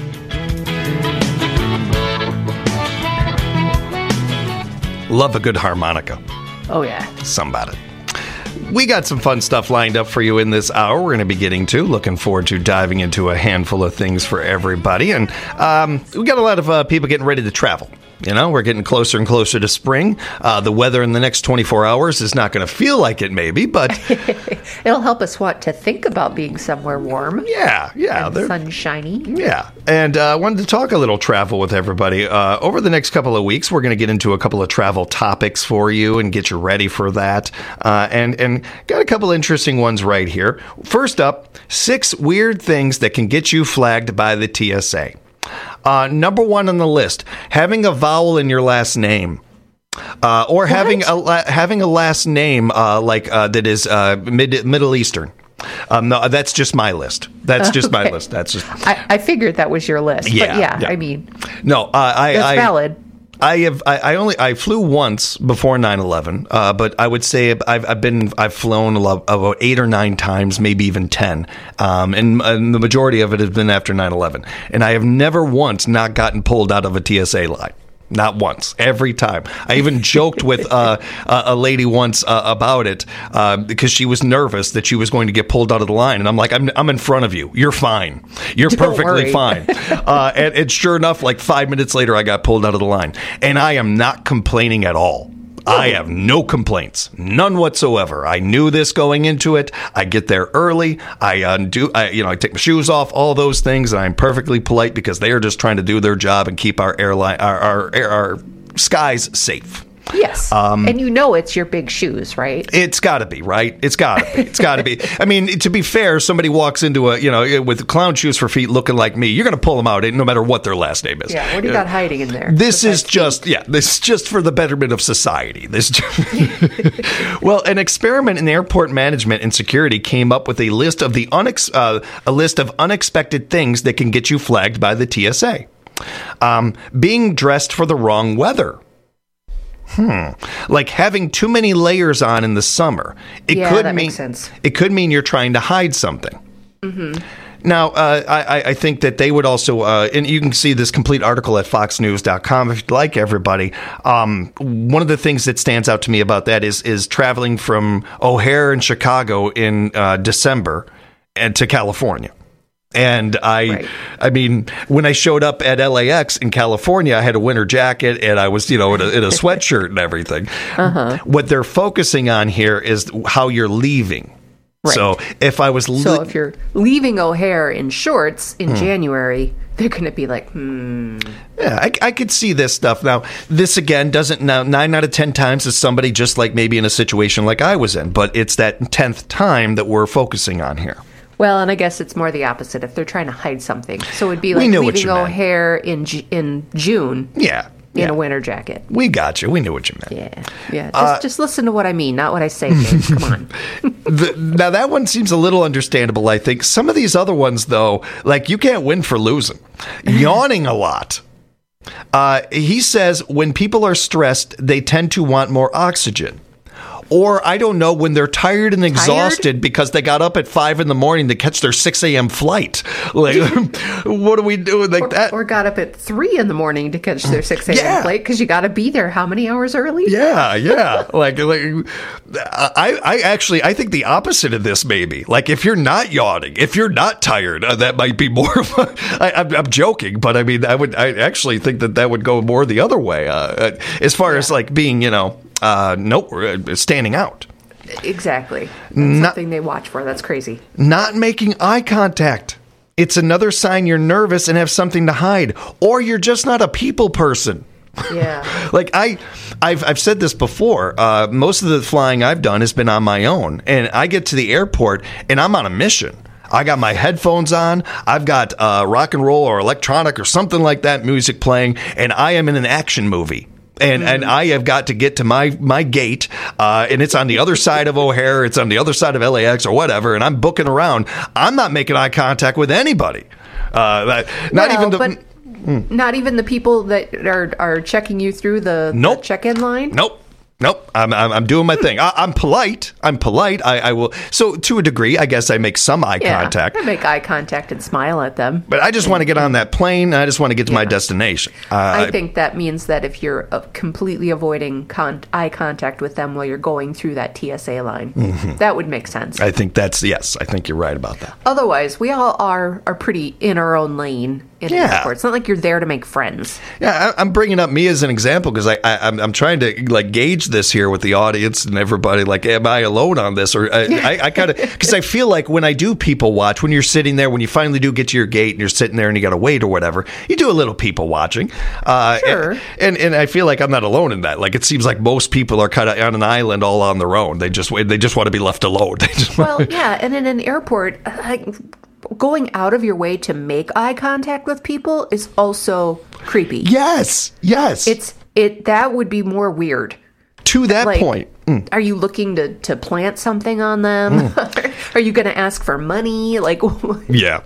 Love a good harmonica. Oh, yeah. Somebody. We got some fun stuff lined up for you in this hour we're going to be getting to. Looking forward to diving into a handful of things for everybody. And we got a lot of people getting ready to travel. You know, we're getting closer and closer to spring. The weather in the next 24 hours is not going to feel like it maybe, but... It'll help us, to think about being somewhere warm. Yeah. And sunshiny. Yeah. And I wanted to talk a little travel with everybody. Over the next couple of weeks, we're going to get into a couple of travel topics for you and get you ready for that. And got a couple interesting ones right here. First up, 6 weird things that can get you flagged by the TSA. Number 1 on the list, having a vowel in your last name. Or having a last name that is Middle Eastern. No, that's just my list. That's just my list. That's just. I figured that was your list. Yeah, but yeah. I mean, no, that's valid. I flew once before 9/11, but I would say I've flown about 8 or 9 times, maybe even 10, and the majority of it has been after 9/11, and I have never once not gotten pulled out of a TSA line. Not once. Every time. I even joked with a lady once about it because she was nervous that she was going to get pulled out of the line. And I'm like, I'm in front of you. You're fine. You're perfectly fine. And sure enough, like 5 minutes later, I got pulled out of the line. And I am not complaining at all. I have no complaints, none whatsoever. I knew this going into it. I get there early. I take my shoes off, all those things, and I'm perfectly polite because they are just trying to do their job and keep our airline, our skies safe. Yes. And it's your big shoes, right? It's got to be, right? It's got to be. It's got to be. I mean, to be fair, somebody walks into with clown shoes for feet looking like me, you're going to pull them out no matter what their last name is. Yeah, what do you got hiding in there? This is just for the betterment of society. Well, an experiment in airport management and security came up with a list of unexpected things that can get you flagged by the TSA. Being dressed for the wrong weather. Like having too many layers on in the summer. Makes sense. It could mean you're trying to hide something. Mm-hmm. Now, I think that they would also, and you can see this complete article at foxnews.com if you'd like, everybody. One of the things that stands out to me about that is traveling from O'Hare in Chicago in December and to California. And I mean, when I showed up at LAX in California, I had a winter jacket and I was, in a sweatshirt and everything. Uh-huh. What they're focusing on here is how you're leaving. Right. So if I was, if you're leaving O'Hare in shorts in January, they're going to be like, Yeah, I could see this stuff. Now, this again doesn't, 9 out of 10 times is somebody just like maybe in a situation like I was in, but it's that 10th time that we're focusing on here. Well, and I guess it's more the opposite if they're trying to hide something. So it would be like leaving O'Hare in June. Yeah. In a winter jacket. We got you. We knew what you meant. Yeah. Just listen to what I mean, not what I say, James. Come on. Now, that one seems a little understandable, I think. Some of these other ones, though, like you can't win for losing. Yawning a lot. He says when people are stressed, they tend to want more oxygen. Or, I don't know, when they're tired and exhausted because they got up at 5 in the morning to catch their 6 a.m. flight. Like, what do we do like that? Or got up at 3 in the morning to catch their 6 a.m. flight because you got to be there how many hours early? Yeah. I think the opposite of this, maybe. Like, if you're not yawning, if you're not tired, that might be more of I'm joking, but I mean, I actually think that would go more the other way as far as like being, standing out. Exactly. That's something they watch for. That's crazy. Not making eye contact. It's another sign you're nervous and have something to hide, or you're just not a people person. Yeah. Like I've said this before. Most of the flying I've done has been on my own, and I get to the airport and I'm on a mission. I got my headphones on. I've got rock and roll or electronic or something like that music playing, and I am in an action movie. And I have got to get to my gate, and it's on the other side of O'Hare. It's on the other side of LAX or whatever, and I'm booking around. I'm not making eye contact with anybody. Not even the people that are checking you through the check-in line? Nope. I'm doing my thing. I'm polite. I will. So to a degree, I guess I make some eye contact. I make eye contact and smile at them. But I just want to get on that plane. I just want to get to my destination. I think that means that if you're completely avoiding eye contact with them while you're going through that TSA line, that would make sense. I think I think you're right about that. Otherwise, we all are pretty in our own lane. In an airport. It's not like you're there to make friends. Yeah, I'm bringing up me as an example because I'm trying to like gauge this here with the audience and everybody. Like, am I alone on this? Or I kind of because I feel like when I do people watch, when you're sitting there, when you finally do get to your gate and you're sitting there and you got to wait or whatever, you do a little people watching. Sure. And I feel like I'm not alone in that. Like it seems like most people are kind of on an island all on their own. They just want to be left alone. And in an airport. Going out of your way to make eye contact with people is also creepy. Yes. That would be more weird. To that point. Are you looking to plant something on them? Are you going to ask for money? Like, yeah.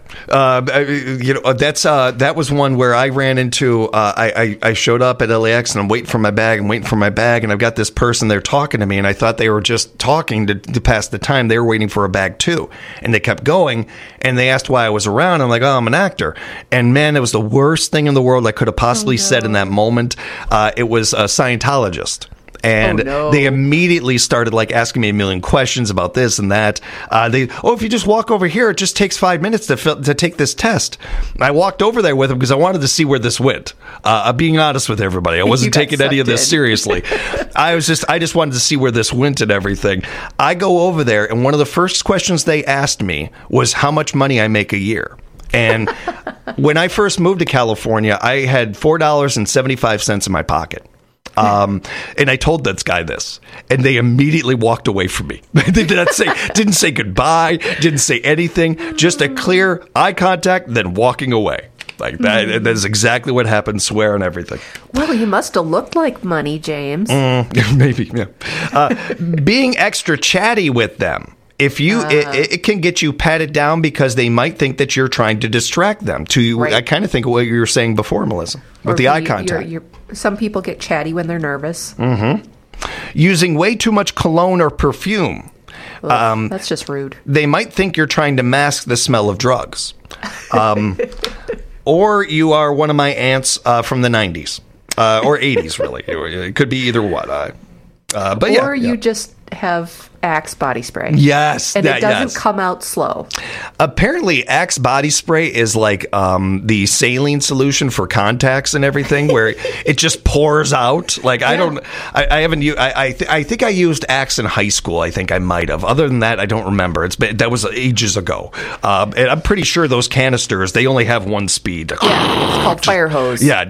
That was one where I ran into, I showed up at LAX and I'm waiting for my bag and I've got this person there talking to me and I thought they were just talking to pass the time. They were waiting for a bag too. And they kept going and they asked why I was around. I'm like, oh, I'm an actor. And man, it was the worst thing in the world I could have possibly said in that moment. It was a Scientologist. And they immediately started like asking me a million questions about this and that. If you just walk over here, it just takes 5 minutes to take this test. I walked over there with him because I wanted to see where this went. I'm being honest with everybody. I wasn't taking any of this seriously. I just wanted to see where this went and everything. I go over there, and one of the first questions they asked me was how much money I make a year. And when I first moved to California, I had $4.75 in my pocket. And I told this guy this, and they immediately walked away from me. They didn't say goodbye, didn't say anything, just a clear eye contact, then walking away. Like that. That is exactly what happened, swear and everything. Well, you must have looked like money, James. Maybe, yeah. Being extra chatty with them. If you, it can get you patted down because they might think that you're trying to distract them. I kind of think what you were saying before, Melissa, with the eye contact. Some people get chatty when they're nervous. Using way too much cologne or perfume. That's just rude. They might think you're trying to mask the smell of drugs. Or you are one of my aunts from the 90s or 80s, really. It could be either one. Or you just have Axe body spray. Yes. And it doesn't come out slow. Apparently, Axe body spray is like the saline solution for contacts and everything, where it just pours out. Like, I haven't used, I think I used Axe in high school. I think I might have. Other than that, I don't remember. That was ages ago. And I'm pretty sure those canisters, they only have one speed. Yeah, it's called fire hose. Yeah.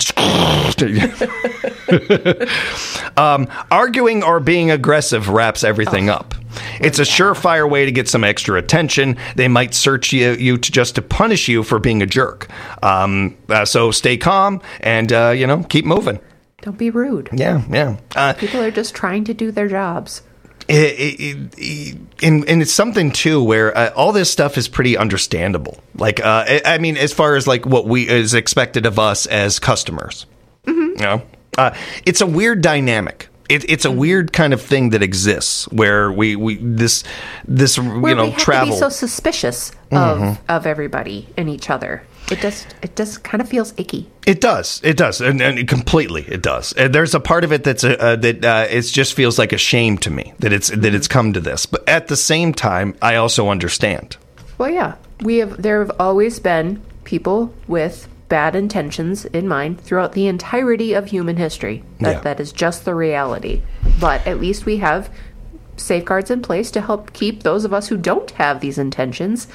Arguing or being aggressive wraps everything up. It's a surefire way to get some extra attention. They might search you to punish you for being a jerk. So stay calm and, keep moving. Don't be rude. Yeah. People are just trying to do their jobs. And it's something too where all this stuff is pretty understandable. Like, as far as like what is expected of us as customers. Mm-hmm. It's a weird dynamic. It's a weird kind of thing that exists where we travel. To be so suspicious of everybody and each other. It just kind of feels icky. It does, and completely it does. And there's a part of it that it just feels like a shame to me that it's come to this. But at the same time, I also understand. Well, yeah, there have always been people with bad intentions in mind throughout the entirety of human history. That is just the reality. But at least we have safeguards in place to help keep those of us who don't have these intentions,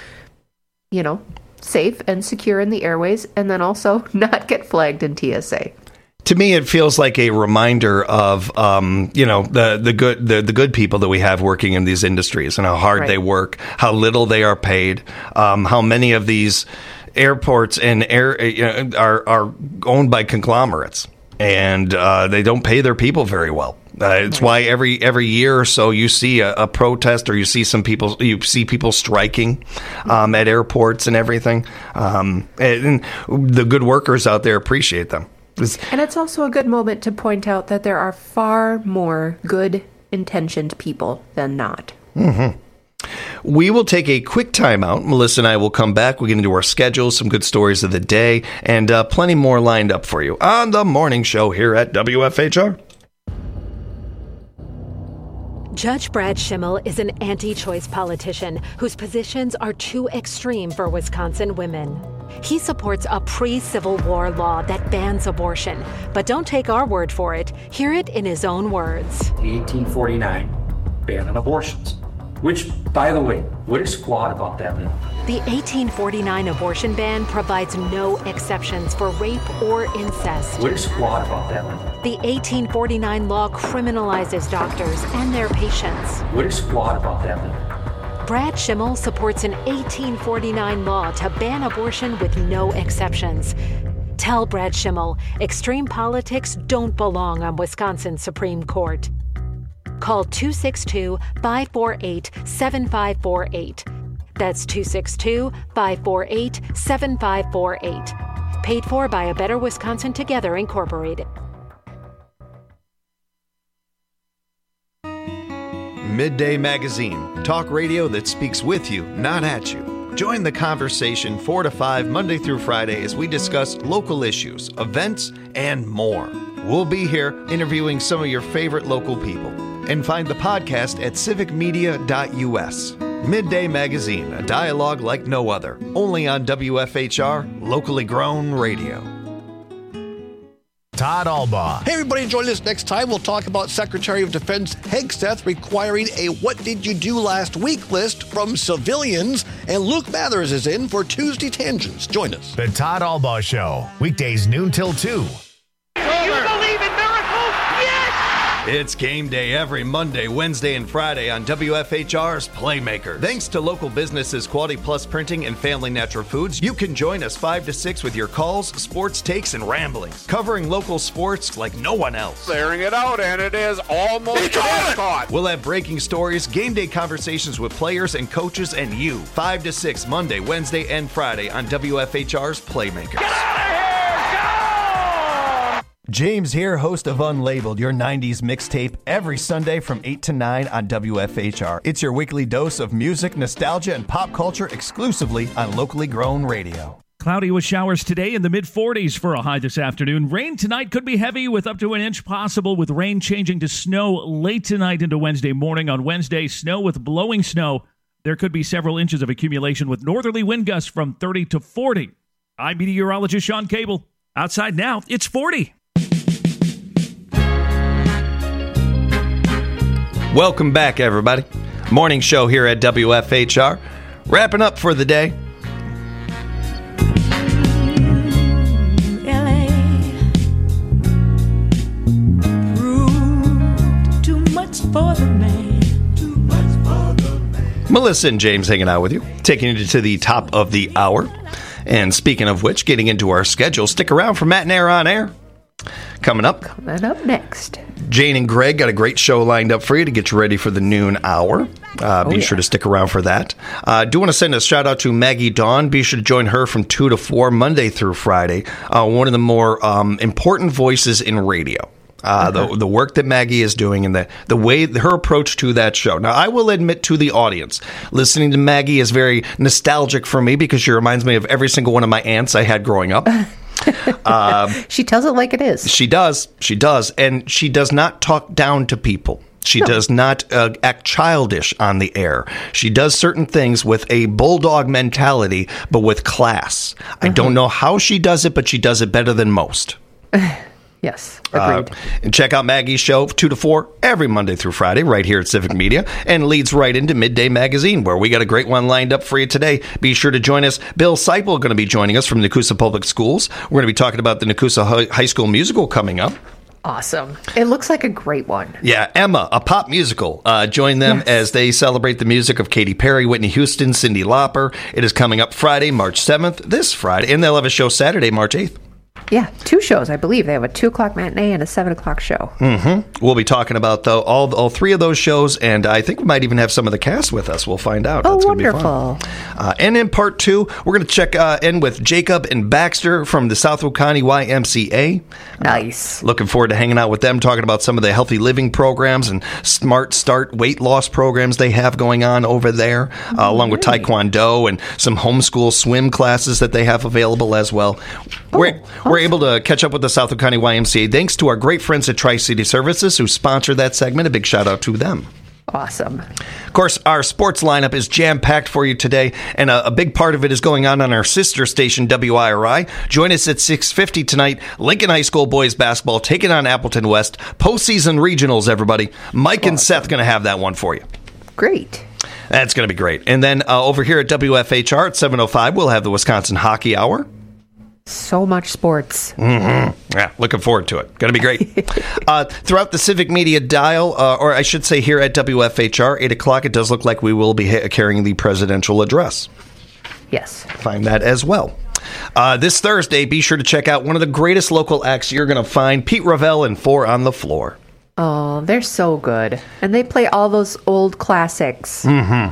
safe and secure in the airways, and then also not get flagged in TSA. To me, it feels like a reminder of, the good people that we have working in these industries and how hard they work, how little they are paid, how many of these airports and are owned by conglomerates, and they don't pay their people very well. It's why every year or so you see a protest, or you see people striking at airports and everything. And the good workers out there appreciate them. And it's also a good moment to point out that there are far more good-intentioned people than not. Mm-hmm. We will take a quick time out. Melissa and I will come back. We'll get into our schedule, some good stories of the day, and plenty more lined up for you on the morning show here at WFHR. Judge Brad Schimmel is an anti-choice politician whose positions are too extreme for Wisconsin women. He supports a pre-Civil War law that bans abortion. But don't take our word for it. Hear it in his own words. The 1849 ban on abortions. Which, by the way, what is flawed about that law? The 1849 abortion ban provides no exceptions for rape or incest. What is flawed about that law? The 1849 law criminalizes doctors and their patients. What is flawed about that law? Brad Schimmel supports an 1849 law to ban abortion with no exceptions. Tell Brad Schimmel extreme politics don't belong on Wisconsin's Supreme Court. Call 262-548-7548. That's 262-548-7548. Paid for by A Better Wisconsin Together, Incorporated. Midday Magazine, talk radio that speaks with you, not at you. Join the conversation 4 to 5 Monday through Friday as we discuss local issues, events, and more. We'll be here interviewing some of your favorite local people. And find the podcast at civicmedia.us. Midday Magazine, a dialogue like no other. Only on WFHR, locally grown radio. Todd Albaugh. Hey, everybody, join us next time. We'll talk about Secretary of Defense Hegseth requiring a What Did You Do Last Week list from civilians. And Luke Mathers is in for Tuesday Tangents. Join us. The Todd Albaugh Show, weekdays noon till 2. You believe in miracles? Yes! It's game day every Monday, Wednesday, and Friday on WFHR's Playmakers. Thanks to local businesses Quality Plus Printing and Family Natural Foods, you can join us 5 to 6 with your calls, sports takes, and ramblings, covering local sports like no one else. Clearing it out, and it is almost caught. We'll have breaking stories, game day conversations with players and coaches, and you. 5 to 6 Monday, Wednesday, and Friday on WFHR's Playmakers. Get out of here! James here, host of Unlabeled, your 90s mixtape, every Sunday from 8 to 9 on WFHR. It's your weekly dose of music, nostalgia, and pop culture exclusively on locally grown radio. Cloudy with showers today in the mid-40s for a high this afternoon. Rain tonight could be heavy with up to an inch possible, with rain changing to snow late tonight into Wednesday morning. On Wednesday, snow with blowing snow. There could be several inches of accumulation with northerly wind gusts from 30 to 40. I'm meteorologist Sean Cable. Outside now, it's 40. Welcome back, everybody. Morning show here at WFHR. Wrapping up for the day. LA proved too much for the man. Too much for Melissa and James hanging out with you, taking you to the top of the hour. And speaking of which, getting into our schedule, stick around for Matt and Air on Air. Coming up next. Jane and Greg got a great show lined up for you to get you ready for the noon hour. Be sure to stick around for that. Do want to send a shout out to Maggie Dawn. Be sure to join her from 2 to 4, Monday through Friday. One of the more important voices in radio. The work that Maggie is doing and the way her approach to that show. Now, I will admit to the audience, listening to Maggie is very nostalgic for me because she reminds me of every single one of my aunts I had growing up. She tells it like it is. She does. And she does not talk down to people. She does not act childish on the air. She does certain things with a bulldog mentality, but with class. I don't know how she does it, but she does it better than most. Yes, agreed. And check out Maggie's show 2 to 4 every Monday through Friday right here at Civic Media, and leads right into Midday Magazine, where we got a great one lined up for you today. Be sure to join us. Bill Seipel going to be joining us from Nakusa Public Schools. We're going to be talking about the Nakusa High School musical coming up. Awesome. It looks like a great one. Yeah, Emma, a pop musical. Join them as they celebrate the music of Katy Perry, Whitney Houston, Cyndi Lauper. It is coming up Friday, March 7th, this Friday, and they'll have a show Saturday, March 8th. Yeah, 2 shows, I believe. They have a 2 o'clock matinee and a 7 o'clock show. We'll be talking about all 3 of those shows, and I think we might even have some of the cast with us. We'll find out. Oh, That's wonderful. Gonna be fun. And in part 2, we're going to check in with Jacob and Baxter from the Southwood County YMCA. Nice. Looking forward to hanging out with them, talking about some of the healthy living programs and Smart Start weight loss programs they have going on over there, along with Taekwondo and some homeschool swim classes that they have available as well. We're able to catch up with the Southwood County YMCA thanks to our great friends at Tri-City Services who sponsor that segment. A big shout out to them. Awesome. Of course, our sports lineup is jam-packed for you today, and a big part of it is going on our sister station, WIRI. Join us at 6:50 tonight. Lincoln High School boys basketball taking on Appleton West. Postseason regionals, everybody. Mike and Seth going to have that one for you. Great. That's going to be great. And then over here at WFHR at 7:05, we'll have the Wisconsin Hockey Hour. So much sports. Yeah, looking forward to it. Going to be great. Throughout the Civic Media dial, or I should say here at WFHR, 8 o'clock, it does look like we will be carrying the presidential address. Yes. Find that as well. This Thursday, be sure to check out one of the greatest local acts you're going to find, Pete Ravel and 4 on the Floor. Oh, they're so good. And they play all those old classics.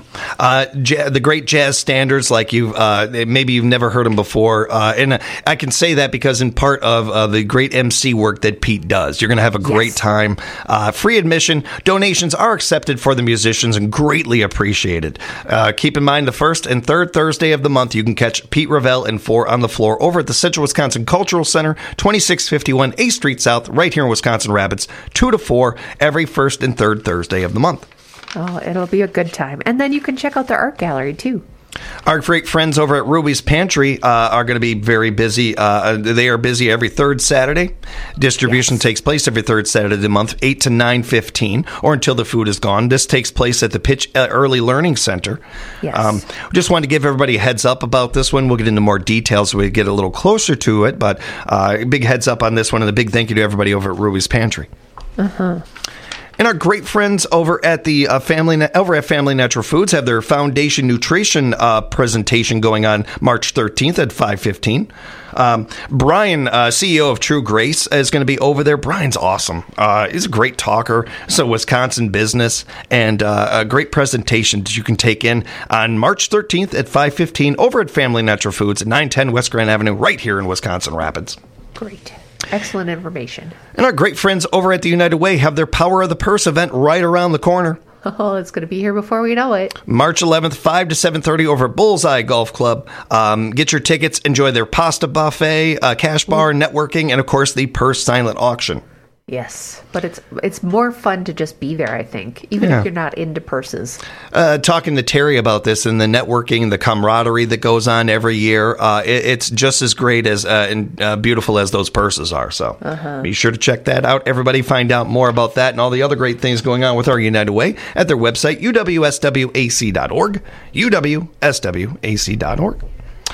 The great jazz standards, like maybe you've never heard them before. And I can say that because in part of the great MC work that Pete does. You're going to have a great time. Free admission. Donations are accepted for the musicians and greatly appreciated. Keep in mind the first and third Thursday of the month, you can catch Pete Ravel and 4 on the Floor over at the Central Wisconsin Cultural Center, 2651 A Street South, right here in Wisconsin Rapids, 2 to 4 every first and third Thursday of the month. Oh, it'll be a good time. And then you can check out their art gallery, too. Our great friends over at Ruby's Pantry are going to be very busy. They are busy every third Saturday. Distribution takes place every third Saturday of the month, 8 to 9:15, or until the food is gone. This takes place at the Pitch Early Learning Center. Yes. Just wanted to give everybody a heads up about this one. We'll get into more details when we get a little closer to it, but big heads up on this one, and a big thank you to everybody over at Ruby's Pantry. And our great friends over at the Family Natural Foods have their Foundation Nutrition presentation going on March 13th at 5:15. Brian, CEO of True Grace, is going to be over there. Brian's awesome. He's a great talker. It's a Wisconsin business, and a great presentation that you can take in on March 13th at 5:15 over at Family Natural Foods at 910 West Grand Avenue right here in Wisconsin Rapids. Great. Excellent information. And our great friends over at the United Way have their Power of the Purse event right around the corner. Oh, it's going to be here before we know it. March 11th, 5 to 7:30 over at Bullseye Golf Club. Get your tickets, enjoy their pasta buffet, cash bar, networking, and, of course, the purse silent auction. Yes, but it's more fun to just be there, I think, even if you're not into purses. Talking to Terry about this and the networking, the camaraderie that goes on every year, it's just as great as and beautiful as those purses are. So be sure to check that out. Everybody find out more about that and all the other great things going on with our United Way at their website, uwswac.org, uwswac.org.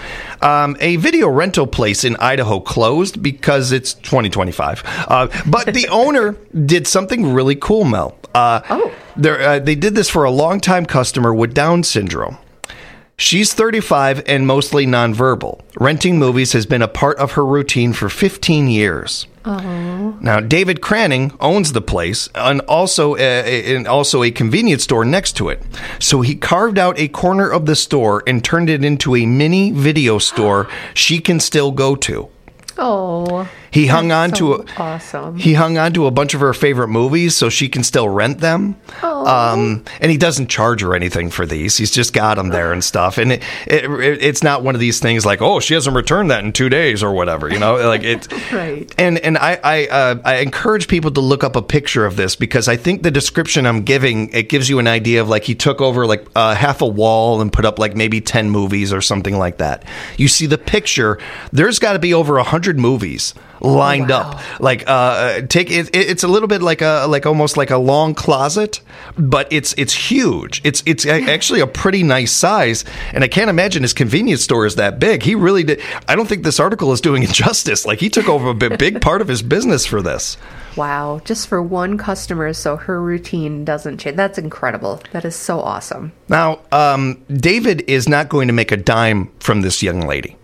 A video rental place in Idaho closed because it's 2025. But the owner did something really cool, Mel. They did this for a longtime customer with Down syndrome. She's 35 and mostly nonverbal. Renting movies has been a part of her routine for 15 years. Oh. Now, David Cranning owns the place and also a convenience store next to it. So he carved out a corner of the store and turned it into a mini video store she can still go to. Oh. He hung on to awesome. He hung on to a bunch of her favorite movies so she can still rent them. Oh. And he doesn't charge her anything for these. He's just got them there and stuff. And it's not one of these things like, oh, she hasn't returned that in 2 days or whatever, you know, like it. Right. And I encourage people to look up a picture of this because I think the description I'm giving, it gives you an idea of like he took over like half a wall and put up like maybe 10 movies or something like that. You see the picture, there's got to be over 100 movies lined up. Like it's a little bit like almost like a long closet, but it's huge. It's actually a pretty nice size, and I can't imagine his convenience store is that big. He really did. I don't think this article is doing it justice. Like he took over a big part of his business for this. Wow, just for one customer, so her routine doesn't change. That's incredible. That is so awesome. Now, David is not going to make a dime from this young lady,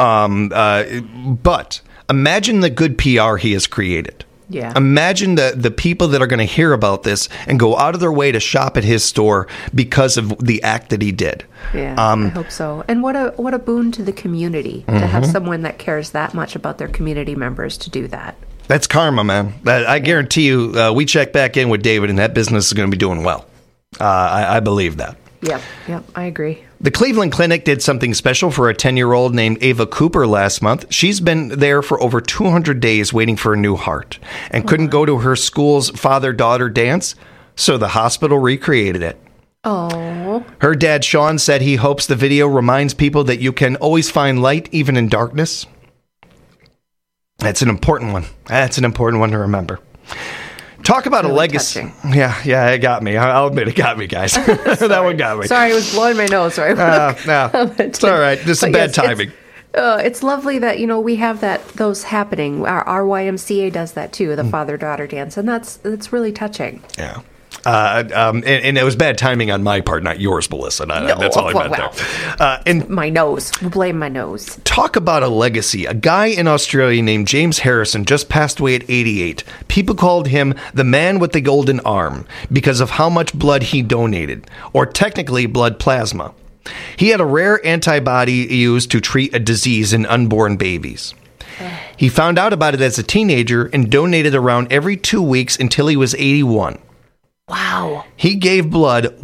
but imagine the good PR he has created. Yeah. Imagine the people that are going to hear about this and go out of their way to shop at his store because of the act that he did. Yeah, I hope so. And what a boon to the community to have someone that cares that much about their community members to do that. That's karma, man. I guarantee you, we check back in with David and that business is going to be doing well. I believe that. Yep, I agree. The Cleveland Clinic did something special for a 10-year-old named Ava Cooper last month. She's been there for over 200 days waiting for a new heart and couldn't go to her school's father-daughter dance, so the hospital recreated it. Oh. Her dad, Sean, said he hopes the video reminds people that you can always find light even in darkness. That's an important one. That's an important one to remember. Talk about really a legacy. Touching. Yeah, it got me. I'll admit it got me, guys. That one got me. Sorry, I was blowing my nose. Sorry. No, it's all right. This is bad timing. It's lovely that, you have those happening. Our YMCA does that too, the father-daughter dance, and that's really touching. Yeah. And it was bad timing on my part, not yours, Melissa. That's all I meant there. And my nose. Blame my nose. Talk about a legacy. A guy in Australia named James Harrison just passed away at 88. People called him the man with the golden arm because of how much blood he donated, or technically blood plasma. He had a rare antibody used to treat a disease in unborn babies. He found out about it as a teenager and donated around every 2 weeks until he was 81. Wow. He gave blood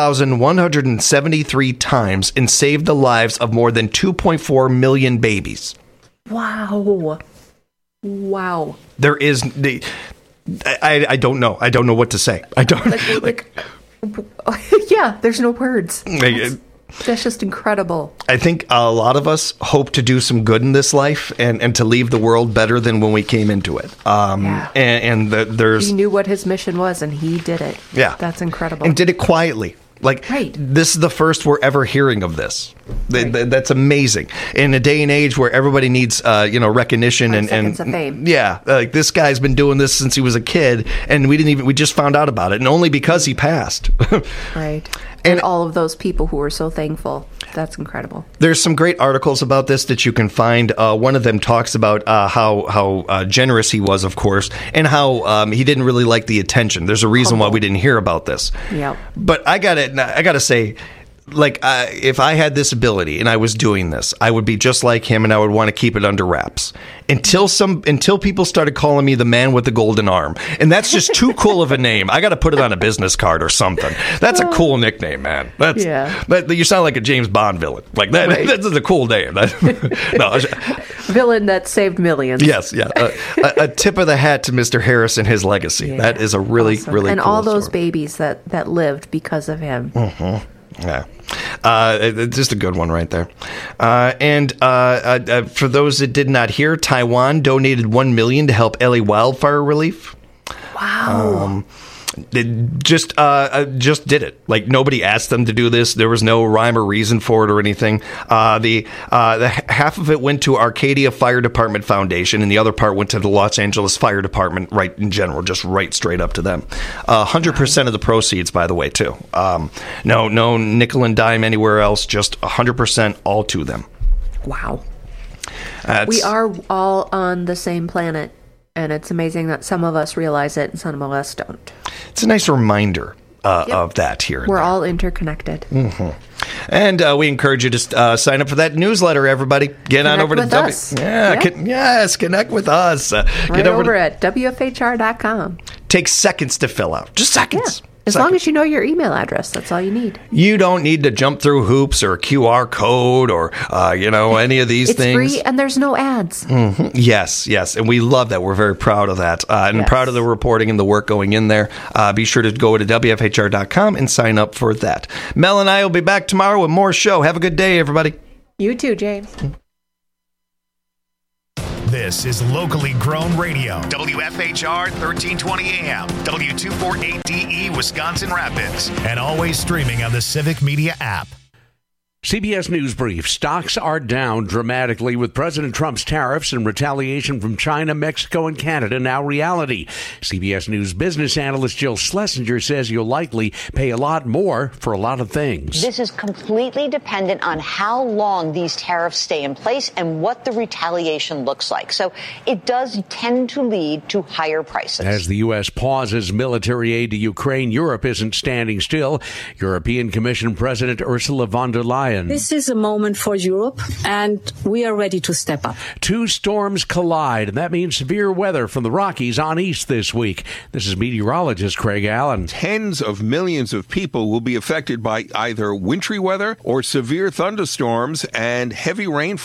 1,173 times and saved the lives of more than 2.4 million babies. Wow. There is... I don't know. I don't know what to say. I don't... Yeah, there's no words. That's just incredible. I think a lot of us hope to do some good in this life and to leave the world better than when we came into it. There's... He knew what his mission was, and he did it. Yeah. That's incredible. And did it quietly. This is the first we're ever hearing of this. That's amazing. In a day and age where everybody needs, recognition and seconds of fame. Yeah, this guy's been doing this since he was a kid, and we just found out about it, and only because he passed. Right. And all of those people who were so thankful. That's incredible. There's some great articles about this that you can find. One of them talks about how generous he was, of course, and how he didn't really like the attention. There's a reason why we didn't hear about this. Yeah. But I gotta say, if I had this ability and I was doing this, I would be just like him, and I would want to keep it under wraps until people started calling me the man with the golden arm, and that's just too cool of a name. I got to put it on a business card or something. That's a cool nickname, man. But you sound like a James Bond villain. Like that. Right. That's a cool name. Villain that saved millions. Yes, yeah. A tip of the hat to Mr. Harris and his legacy. Yeah. That is a really, awesome. really and cool all those story. babies that lived because of him. Mm-hmm. Yeah. Just a good one right there. And for those that did not hear, Taiwan donated $1 million to help LA wildfire relief. Wow. They just did it. Like, nobody asked them to do this. There was no rhyme or reason for it or anything. The half of it went to Arcadia Fire Department Foundation, and the other part went to the Los Angeles Fire Department, right in general, just right straight up to them. 100% of the proceeds, by the way, too. No nickel and dime anywhere else, just 100% all to them. Wow. We are all on the same planet, and it's amazing that some of us realize it and some of us don't. It's a nice reminder of that here. We're all interconnected. Mm-hmm. And we encourage you to sign up for that newsletter, everybody. Get on over to us. Connect with us. Get over at WFHR.com. Takes seconds to fill out. Just seconds. Yeah. As long as you know your email address, that's all you need. You don't need to jump through hoops or a QR code or, any of these things. It's free and there's no ads. Mm-hmm. Yes. And we love that. We're very proud of that. And proud of the reporting and the work going in there. Be sure to go to WFHR.com and sign up for that. Mel and I will be back tomorrow with more show. Have a good day, everybody. You too, James. This is locally grown radio. WFHR 1320 AM, W248DE, Wisconsin Rapids. And always streaming on the Civic Media app. CBS News Brief. Stocks are down dramatically with President Trump's tariffs and retaliation from China, Mexico, and Canada now reality. CBS News business analyst Jill Schlesinger says you'll likely pay a lot more for a lot of things. This is completely dependent on how long these tariffs stay in place and what the retaliation looks like. So it does tend to lead to higher prices. As the U.S. pauses military aid to Ukraine, Europe isn't standing still. European Commission President Ursula von der Leyen. This is a moment for Europe, and we are ready to step up. Two storms collide, and that means severe weather from the Rockies on east this week. This is meteorologist Craig Allen. Tens of millions of people will be affected by either wintry weather or severe thunderstorms and heavy rainfall.